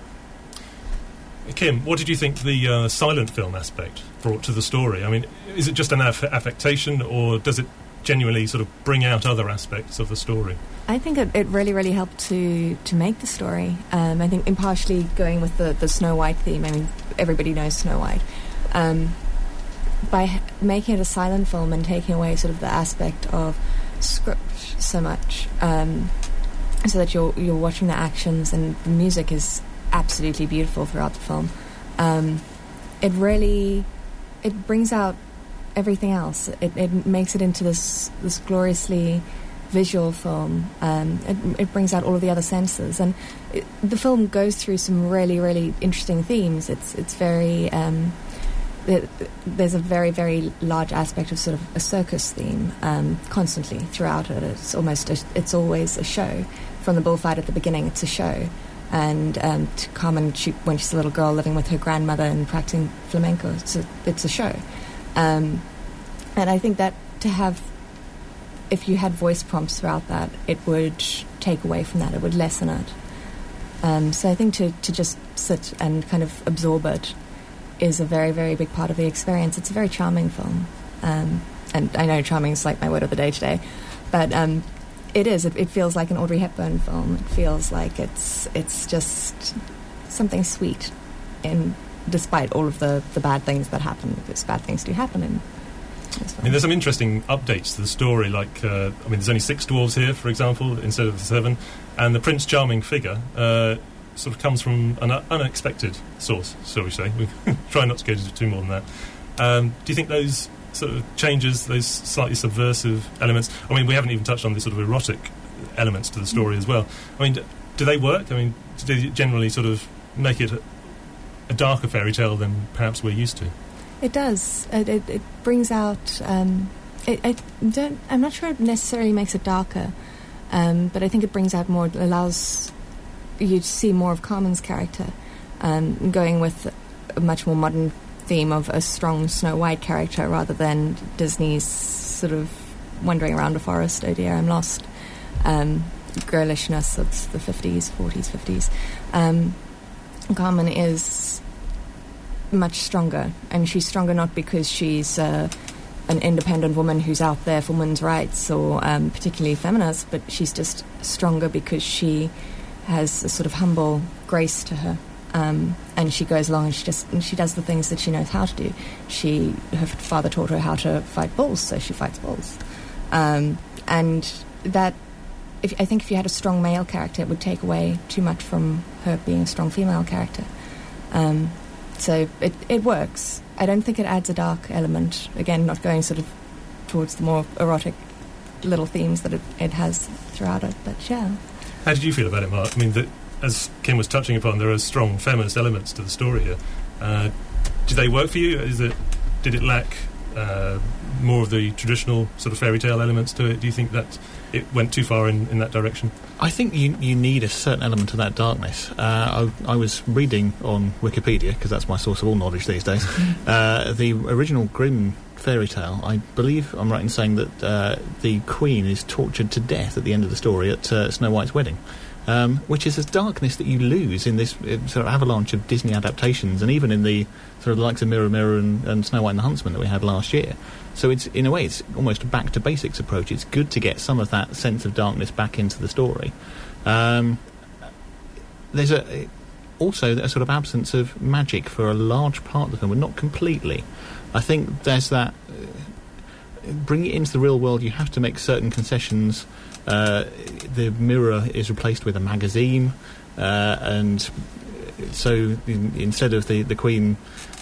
Kim, what did you think the uh, silent film aspect brought to the story? I mean, is it just an aff- affectation, or does it genuinely sort of bring out other aspects of the story? I think it, it really, really helped to, to make the story. Um, I think impartially going with the, the Snow White theme, I mean, everybody knows Snow White. Um, by h- making it a silent film and taking away sort of the aspect of script so much, um, so that you're you're watching the actions, and the music is absolutely beautiful throughout the film. um, it really it brings out everything else. It, it makes it into this this gloriously visual film. Um, it, it brings out all of the other senses, and it, the film goes through some really, really interesting themes. It's it's very um, it, there's a very, very large aspect of sort of a circus theme um, constantly throughout it. It's almost a, it's always a show. From the bullfight at the beginning, it's a show. And um, to Carmen, she, when she's a little girl living with her grandmother and practicing flamenco, it's a, it's a show. Um, and I think that to have, if you had voice prompts throughout that, it would take away from that, it would lessen it. Um, so I think to, to just sit and kind of absorb it is a very, very big part of the experience. It's a very charming film. Um, and I know charming is like my word of the day today, but um, it is. It, it feels like an Audrey Hepburn film. It feels like it's it's just something sweet, in despite all of the, the bad things that happen, because bad things do happen in this film. I mean, there's some interesting updates to the story, like, uh, I mean, there's only six dwarves here, for example, instead of the seven, and the Prince Charming figure uh, sort of comes from an unexpected source, shall we say. We try not to go into too more than that. Um, do you think those sort of changes, those slightly subversive elements, I mean, we haven't even touched on the sort of erotic elements to the story as well. I mean, do they work? I mean, do they generally sort of make it a, a darker fairy tale than perhaps we're used to? It does. It, it, it brings out... Um, it, I don't, I'm not sure it necessarily makes it darker, um, but I think it brings out more, it allows you to see more of Carmen's character, um, going with a much more modern theme of a strong Snow White character rather than Disney's sort of wandering around a forest, oh dear, I'm lost, um, girlishness of the fifties, forties, fifties. Um, Carmen is much stronger, and she's stronger not because she's uh, an independent woman who's out there for women's rights or um, particularly feminist, but she's just stronger because she has a sort of humble grace to her. Um, and she goes along and she just and she does the things that she knows how to do. She her father taught her how to fight bulls, so she fights bulls. Um, and that, if, I think, if you had a strong male character, it would take away too much from her being a strong female character. Um, so it it works. I don't think it adds a dark element. Again, not going sort of towards the more erotic little themes that it, it has throughout it. But yeah. How did you feel about it, Mark? I mean, the, as Kim was touching upon, there are strong feminist elements to the story here. Uh, did they work for you? Is it, did it lack uh, more of the traditional sort of fairy tale elements to it? Do you think that it went too far in, in that direction? I think you you need a certain element of that darkness. Uh, I, I was reading on Wikipedia, because that's my source of all knowledge these days, uh, the original Grimm fairy tale. I believe I'm right in saying that uh, the Queen is tortured to death at the end of the story at uh, Snow White's wedding. Um, which is a darkness that you lose in this uh, sort of avalanche of Disney adaptations, and even in the sort of likes of Mirror Mirror and, and Snow White and the Huntsman that we had last year. So it's, in a way, it's almost a back to basics approach. It's good to get some of that sense of darkness back into the story. Um, there's a also a sort of absence of magic for a large part of the film, but not completely. I think there's that uh, bring it into the real world. You have to make certain concessions. Uh, the mirror is replaced with a magazine, uh, and so in, instead of the, the Queen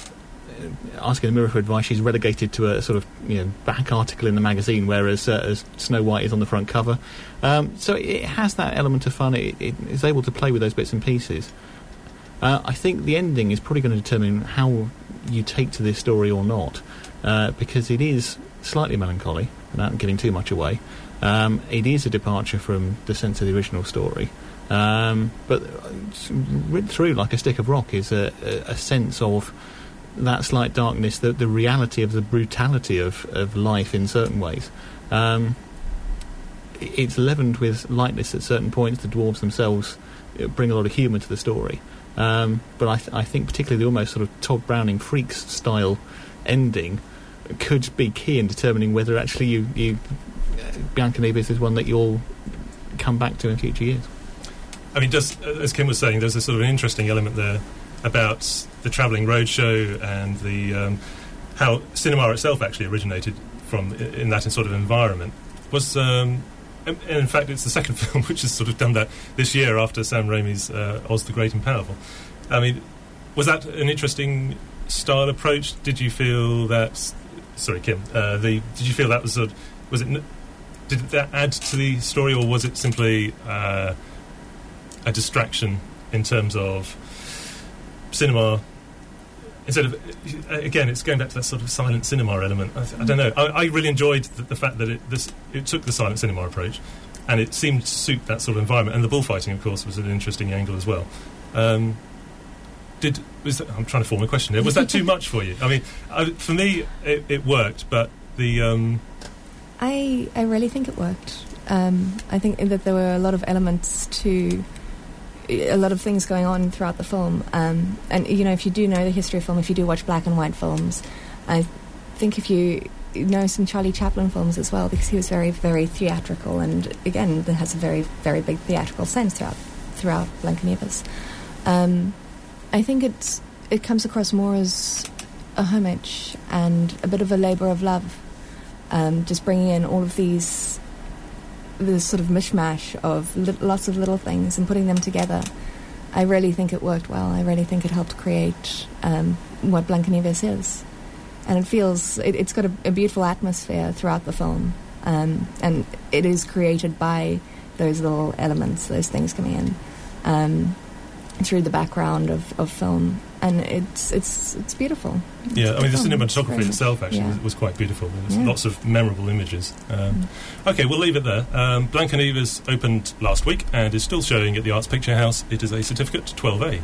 asking the mirror for advice, she's relegated to a sort of, you know, back article in the magazine, whereas uh, as Snow White is on the front cover. Um, so it has that element of fun. It, it is able to play with those bits and pieces. Uh, I think the ending is probably going to determine how you take to this story or not, uh, because it is slightly melancholy, without giving too much away. Um, it is a departure from the sense of the original story, um, but written through like a stick of rock is a, a, a sense of that slight darkness, the, the reality of the brutality of, of life in certain ways. Um, it's leavened with lightness at certain points. The dwarves themselves bring a lot of humour to the story, um, but I, th- I think particularly the almost sort of Todd Browning Freaks style ending could be key in determining whether actually you... you Biancanevis is one that you'll come back to in future years. I mean, just as Kim was saying, there's a sort of an interesting element there about the travelling roadshow and the um, how cinema itself actually originated from in that sort of environment. Was um, and in fact, it's the second film which has sort of done that this year after Sam Raimi's uh, Oz the Great and Powerful. I mean, was that an interesting style approach? Did you feel that... Sorry, Kim. Uh, the did you feel that was... A, was it... Did that add to the story, or was it simply uh, a distraction in terms of cinema? Instead of... Again, it's going back to that sort of silent cinema element. I, th- I don't know. I, I really enjoyed the, the fact that it, this, it took the silent cinema approach, and it seemed to suit that sort of environment. And the bullfighting, of course, was an interesting angle as well. Um, did was that, I'm trying to form a question here. Was that too much for you? I mean, I, for me, it, it worked, but the... Um, I I really think it worked. Um, I think that there were a lot of elements to... a lot of things going on throughout the film. Um, and, you know, if you do know the history of film, if you do watch black and white films, I think if you know some Charlie Chaplin films as well, because he was very, very theatrical, and, again, there has a very, very big theatrical sense throughout throughout Blancanieves. Um, I think it's, it comes across more as a homage and a bit of a labour of love, um, just bringing in all of these... this sort of mishmash of li- lots of little things and putting them together. I really think it worked well. I really think it helped create um, what Blancanieves is. And it feels... It, it's got a, a beautiful atmosphere throughout the film. Um, and it is created by those little elements, those things coming in um, through the background of, of film. And it's it's it's beautiful. It's yeah, I mean, the film. cinematography itself actually yeah. was, was quite beautiful. There's Yeah. lots of memorable images. Um, Mm. Okay, we'll leave it there. Um, Blancanieves opened last week and is still showing at the Arts Picture House. It is a certificate twelve A.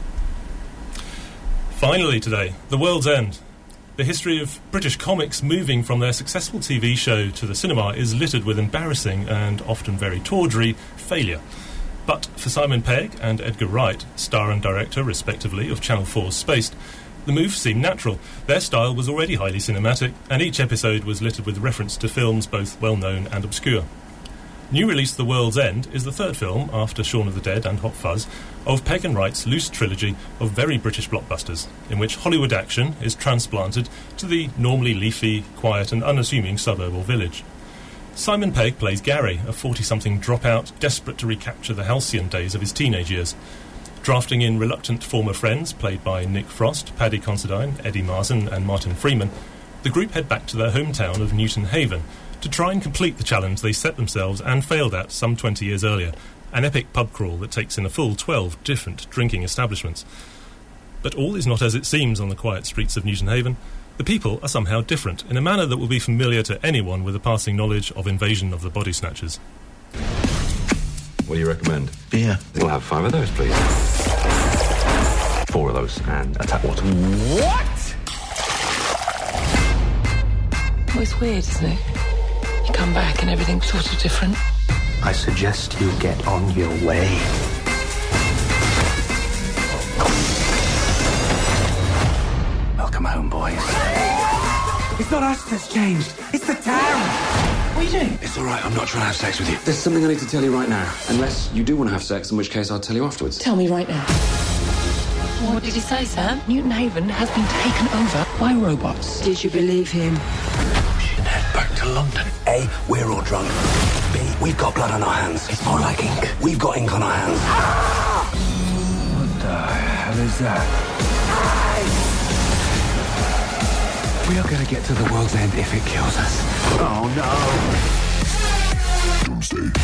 Finally today, The World's End. The history of British comics moving from their successful T V show to the cinema is littered with embarrassing and often very tawdry failure. But for Simon Pegg and Edgar Wright, star and director, respectively, of Channel four's Spaced, the move seemed natural. Their style was already highly cinematic, and each episode was littered with reference to films both well-known and obscure. New release The World's End is the third film, after Shaun of the Dead and Hot Fuzz, of Pegg and Wright's loose trilogy of very British blockbusters, in which Hollywood action is transplanted to the normally leafy, quiet and unassuming suburb or village. Simon Pegg plays Gary, a forty-something dropout desperate to recapture the halcyon days of his teenage years. Drafting in reluctant former friends, played by Nick Frost, Paddy Considine, Eddie Martin and Martin Freeman, the group head back to their hometown of Newton Haven to try and complete the challenge they set themselves and failed at some twenty years earlier, an epic pub crawl that takes in a full twelve different drinking establishments. But all is not as it seems on the quiet streets of Newton Haven. The people are somehow different, in a manner that will be familiar to anyone with a passing knowledge of Invasion of the Body Snatchers. What do you recommend? Beer. We'll have five of those, please. Four of those, and a tap water. What? Well, it's weird, isn't it? You come back and everything's sort of different. I suggest you get on your way. Welcome home, boys. It's not us that's changed. It's the town. What are you doing? It's all right, I'm not trying to have sex with you. There's something I need to tell you right now. Unless you do want to have sex, in which case I'll tell you afterwards. Tell me right now. What did he say, Sam? Newton Haven has been taken over by robots. Did you believe him? We should head back to London. A, we're all drunk. B, we've got blood on our hands. It's more like ink. We've got ink on our hands. What the hell is that? We are going to get to the world's end if it kills us. Oh, no. Doomsday.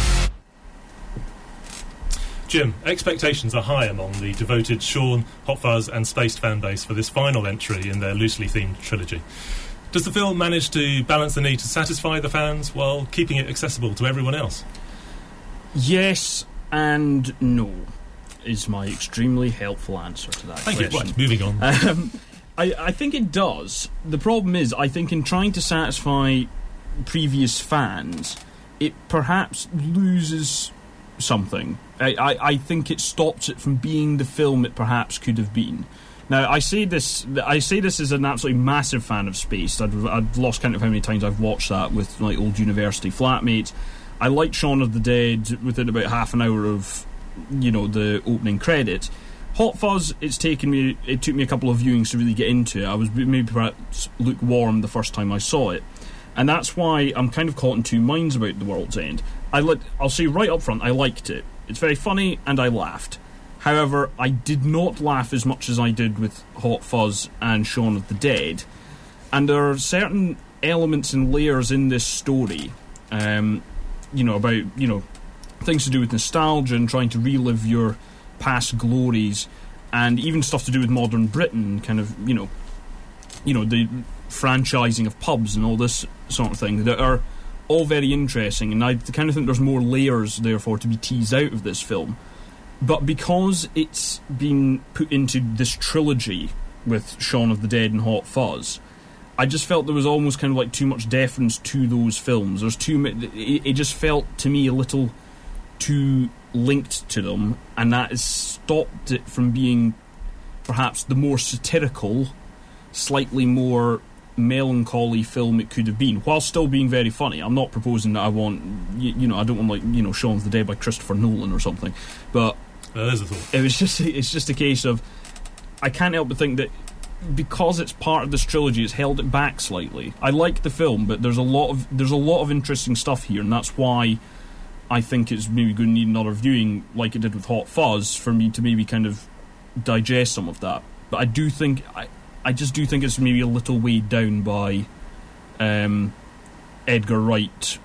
Jim, expectations are high among the devoted Shaun, Hot Fuzz and Spaced fan base for this final entry in their loosely themed trilogy. Does the film manage to balance the need to satisfy the fans while keeping it accessible to everyone else? Yes and no is my extremely helpful answer to that Thank question. you. Right, moving on. Um, I, I think it does. The problem is, I think in trying to satisfy previous fans, it perhaps loses something. I, I, I think it stops it from being the film it perhaps could have been. Now, I say this I say this as an absolutely massive fan of Spaced. I've, I've lost count of how many times I've watched that with my old university flatmates. I liked Shaun of the Dead within about half an hour of, you know, the opening credits. Hot Fuzz, it's taken me. It took me a couple of viewings to really get into it. I was maybe perhaps lukewarm the first time I saw it, and that's why I'm kind of caught in two minds about The World's End. I let, I'll say right up front, I liked it. It's very funny, and I laughed. However, I did not laugh as much as I did with Hot Fuzz and Shaun of the Dead. And there are certain elements and layers in this story, um, you know, about, you know, things to do with nostalgia and trying to relive your past glories, and even stuff to do with modern Britain, kind of, you know, you know, the franchising of pubs and all this sort of thing, that are all very interesting, and I kind of think there's more layers, therefore, to be teased out of this film. But because it's been put into this trilogy with Shaun of the Dead and Hot Fuzz, I just felt there was almost kind of like too much deference to those films. There's too it, it just felt to me a little too linked to them, and that has stopped it from being perhaps the more satirical, slightly more melancholy film it could have been, while still being very funny. I'm not proposing that I want, you, you know, I don't want, like, you know, Shaun of the Dead by Christopher Nolan or something, but uh, there's a thought. It was just, it's just a case of, I can't help but think that because it's part of this trilogy, it's held it back slightly. I like the film, but there's a lot of there's a lot of interesting stuff here, and that's why I think it's maybe going to need another viewing, like it did with Hot Fuzz, for me to maybe kind of digest some of that. But I do think I, I just do think it's maybe a little weighed down by um, Edgar Wright,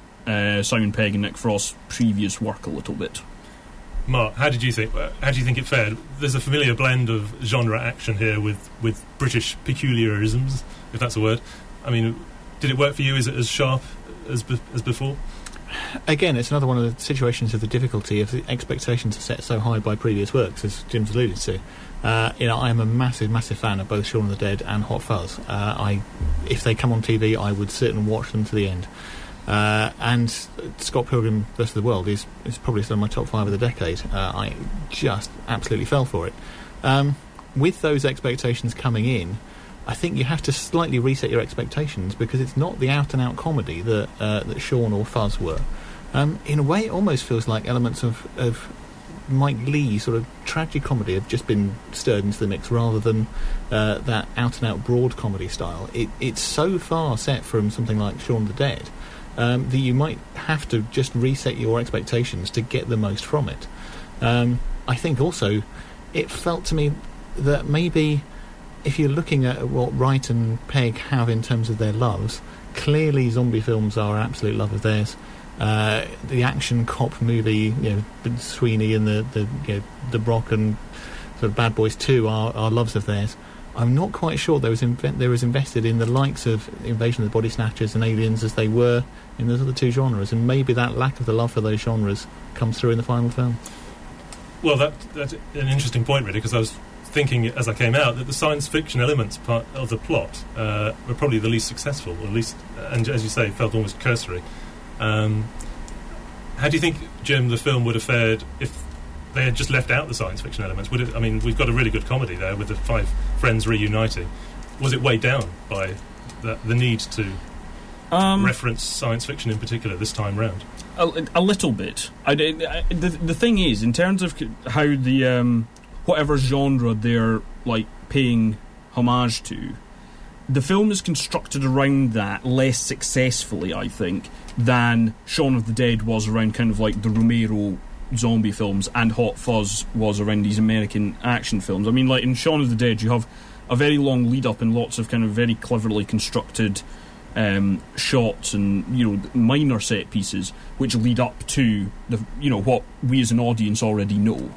uh, Simon Pegg, and Nick Frost's previous work a little bit. Mark, how did you think? How do you think it fared? There's a familiar blend of genre action here with, with British peculiarisms, if that's a word. I mean, did it work for you? Is it as sharp as be, as before? Again, it's another one of the situations of the difficulty of the expectations are set so high by previous works, as Jim's alluded to. Uh, you know, I am a massive, massive fan of both Shaun of the Dead and Hot Fuzz. Uh, I, if they come on T V, I would sit and watch them to the end. Uh, and Scott Pilgrim versus the World is, is probably still in my top five of the decade. Uh, I just absolutely fell for it. Um, with those expectations coming in, I think you have to slightly reset your expectations, because it's not the out-and-out comedy that uh, that Shaun or Fuzz were. Um, in a way, it almost feels like elements of, of Mike Leigh sort of tragic comedy have just been stirred into the mix, rather than uh, that out-and-out broad comedy style. It, it's so far set from something like Shaun of the Dead um, that you might have to just reset your expectations to get the most from it. Um, I think also it felt to me that maybe, if you're looking at what Wright and Pegg have in terms of their loves, clearly zombie films are an absolute love of theirs. Uh, the action cop movie, you know, Sweeney and the the, you know, the Brock and sort of Bad Boys two are, are loves of theirs. I'm not quite sure they was inv- they was invested in the likes of Invasion of the Body Snatchers and Aliens as they were in those other two genres, and maybe that lack of the love for those genres comes through in the final film. Well, that that's an interesting point, really, because I was thinking as I came out that the science fiction elements part of the plot uh, were probably the least successful, or at least, and as you say, felt almost cursory. Um, how do you think, Jim, the film would have fared if they had just left out the science fiction elements? Would it, I mean, we've got a really good comedy there with the five friends reuniting. Was it weighed down by the, the need to um, reference science fiction in particular this time round? A, a little bit. I, I, the, the thing is, in terms of how the um, whatever genre they're like paying homage to, the film is constructed around that less successfully, I think, than Shaun of the Dead was around kind of like the Romero zombie films, and Hot Fuzz was around these American action films. I mean, like in Shaun of the Dead, you have a very long lead up and lots of kind of very cleverly constructed um, shots and, you know, minor set pieces which lead up to the, you know, what we as an audience already know.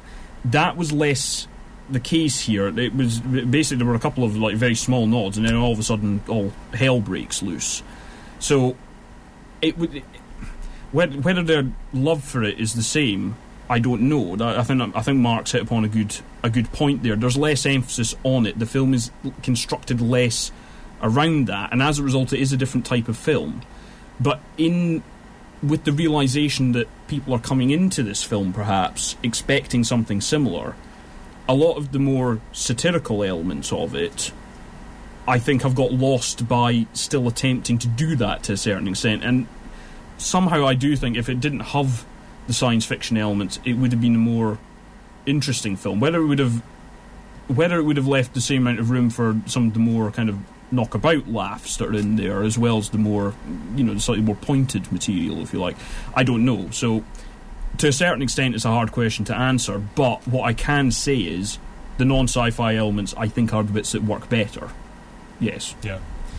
That was less the case here. It was basically, there were a couple of like very small nods, and then all of a sudden all hell breaks loose. So it would, whether their love for it is the same, I don't know. I think I think Mark's hit upon a good a good point there. There's less emphasis on it. The film is constructed less around that, and as a result, it is a different type of film. But in with the realization that people are coming into this film perhaps expecting something similar, a lot of the more satirical elements of it, I think, have got lost by still attempting to do that to a certain extent. And somehow I do think if it didn't have the science fiction elements, it would have been a more interesting film. Whether it would have whether it would have left the same amount of room for some of the more kind of knockabout laughs that are in there, as well as the more, you know, the slightly more pointed material, if you like, I don't know. So to a certain extent, it's a hard question to answer, but what I can say is the non-sci-fi elements, I think, are the bits that work better. Yes. Yeah.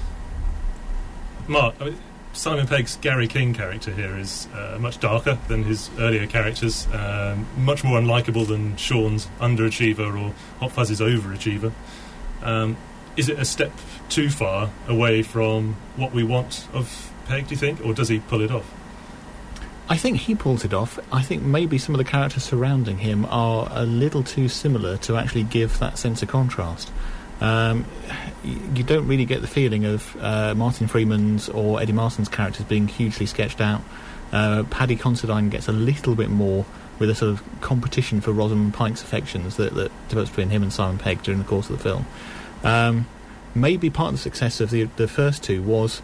Mark, I mean, Simon Pegg's Gary King character here is uh, much darker than his earlier characters, um, much more unlikable than Sean's underachiever or Hot Fuzz's overachiever. Um, is it a step too far away from what we want of Pegg, do you think, or does he pull it off? I think he pulls it off. I think maybe some of the characters surrounding him are a little too similar to actually give that sense of contrast. Um, you don't really get the feeling of uh, Martin Freeman's or Eddie Marsan's characters being hugely sketched out. Uh, Paddy Considine gets a little bit more with a sort of competition for Rosamund Pike's affections that, that develops between him and Simon Pegg during the course of the film. Um, maybe part of the success of the, the first two was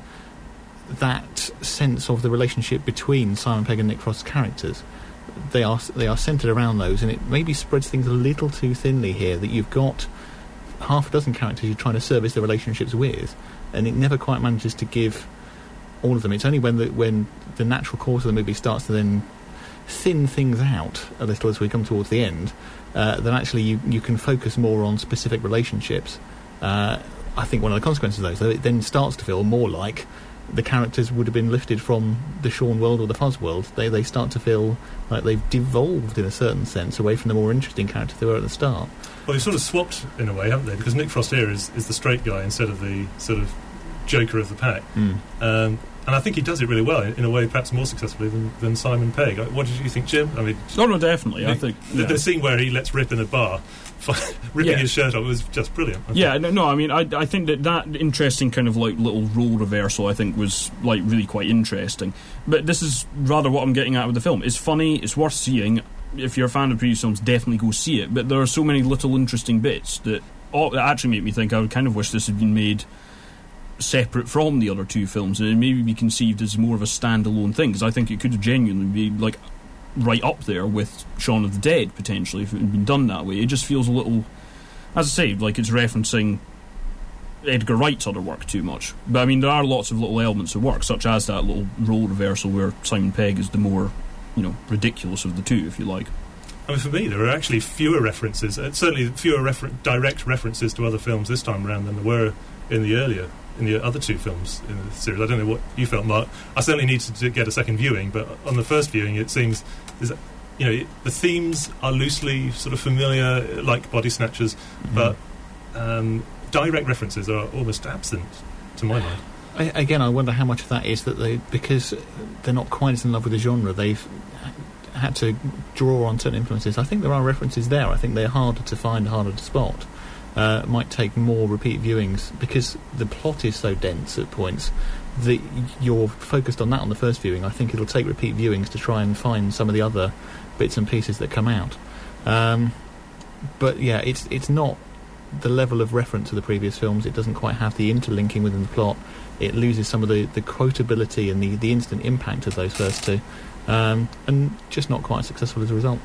that sense of the relationship between Simon Pegg and Nick Frost's characters. They are they are centred around those, and it maybe spreads things a little too thinly here, that you've got half a dozen characters you're trying to service the relationships with, and it never quite manages to give all of them. It's only when the, when the natural course of the movie starts to then thin things out a little as we come towards the end, uh, that actually you, you can focus more on specific relationships. Uh, I think one of the consequences of those, though, it then starts to feel more like the characters would have been lifted from the Sean world or the Fuzz world. They they start to feel like they've devolved in a certain sense away from the more interesting characters they were at the start. Well, they've sort of swapped in a way, haven't they? Because Nick Frost here is, is the straight guy instead of the sort of joker of the pack. Mm. Um, and I think he does it really well, in, in a way perhaps more successfully than, than Simon Pegg. What did you think, Jim? I mean, no, no, definitely. The, I think the, yeah. the scene where he lets rip in a bar, ripping yeah. his shirt off, was just brilliant. I yeah, no, no, I mean, I, I think that that interesting kind of like little role reversal, I think, was like really quite interesting. But this is rather what I'm getting at with the film. It's funny, it's worth seeing. If you're a fan of previous films, definitely go see it. But there are so many little interesting bits that, oh, that actually make me think I would kind of wish this had been made separate from the other two films, and it maybe be conceived as more of a standalone thing, because I think it could genuinely be like right up there with Shaun of the Dead potentially if it had been done that way. It just feels a little, as I say, like it's referencing Edgar Wright's other work too much. But I mean, there are lots of little elements of work, such as that little role reversal where Simon Pegg is the more, you know, ridiculous of the two, if you like. I mean, for me, there are actually fewer references, uh, certainly fewer refer- direct references to other films this time around than there were in the earlier, in the other two films in the series. I don't know what you felt, Mark. I certainly needed to get a second viewing, but on the first viewing, it seems, is that, you know, it, the themes are loosely sort of familiar, like Body Snatchers, mm-hmm. but um, direct references are almost absent, to my mind. I, again, I wonder how much of that is that they, because they're not quite as in love with the genre, they've had to draw on certain influences. I think there are references there. I think they're harder to find, harder to spot. Uh, might take more repeat viewings because the plot is so dense at points that you're focused on that on the first viewing. I think it'll take repeat viewings to try and find some of the other bits and pieces that come out. Um, but yeah, it's it's not the level of reference to the previous films. It doesn't quite have the interlinking within the plot. It loses some of the, the quotability and the, the instant impact of those first two, um, and just not quite successful as a result.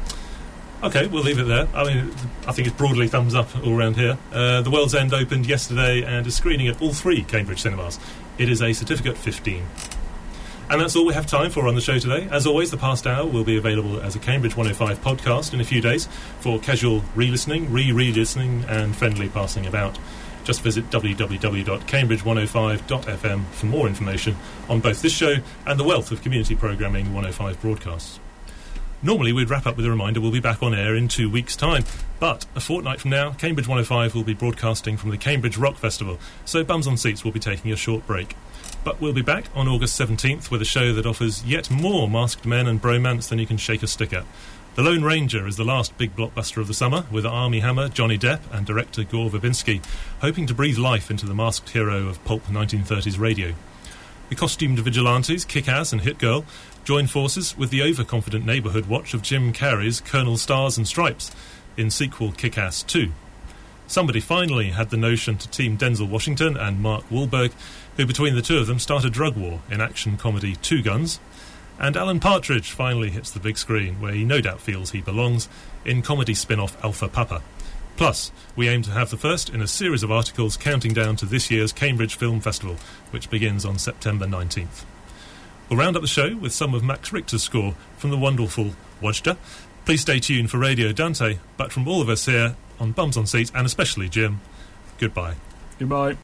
Okay, we'll leave it there. I mean, I think it's broadly thumbs up all around here. Uh, The World's End opened yesterday and is screening at all three Cambridge cinemas. It is a certificate fifteen. And that's all we have time for on the show today. As always, the past hour will be available as a Cambridge one oh five podcast in a few days for casual re-listening, re-re-listening and friendly passing about. Just visit w w w dot cambridge one oh five dot f m for more information on both this show and the wealth of community programming one oh five broadcasts. Normally we'd wrap up with a reminder we'll be back on air in two weeks' time, but a fortnight from now, Cambridge one oh five will be broadcasting from the Cambridge Rock Festival, so Bums on Seats will be taking a short break. But we'll be back on August seventeenth with a show that offers yet more masked men and bromance than you can shake a stick at. The Lone Ranger is the last big blockbuster of the summer, with Armie Hammer, Johnny Depp and director Gore Verbinski hoping to breathe life into the masked hero of pulp nineteen thirties radio. The costumed vigilantes, Kick-Ass and Hit-Girl, join forces with the overconfident neighbourhood watch of Jim Carrey's Colonel Stars and Stripes in sequel Kick-Ass two. Somebody finally had the notion to team Denzel Washington and Mark Wahlberg, who between the two of them start a drug war in action comedy Two Guns. And Alan Partridge finally hits the big screen, where he no doubt feels he belongs, in comedy spin-off Alpha Papa. Plus, we aim to have the first in a series of articles counting down to this year's Cambridge Film Festival, which begins on September nineteenth. We'll round up the show with some of Max Richter's score from the wonderful Wajda. Please stay tuned for Radio Dante, but from all of us here on Bums on Seats, and especially Jim, goodbye. Goodbye.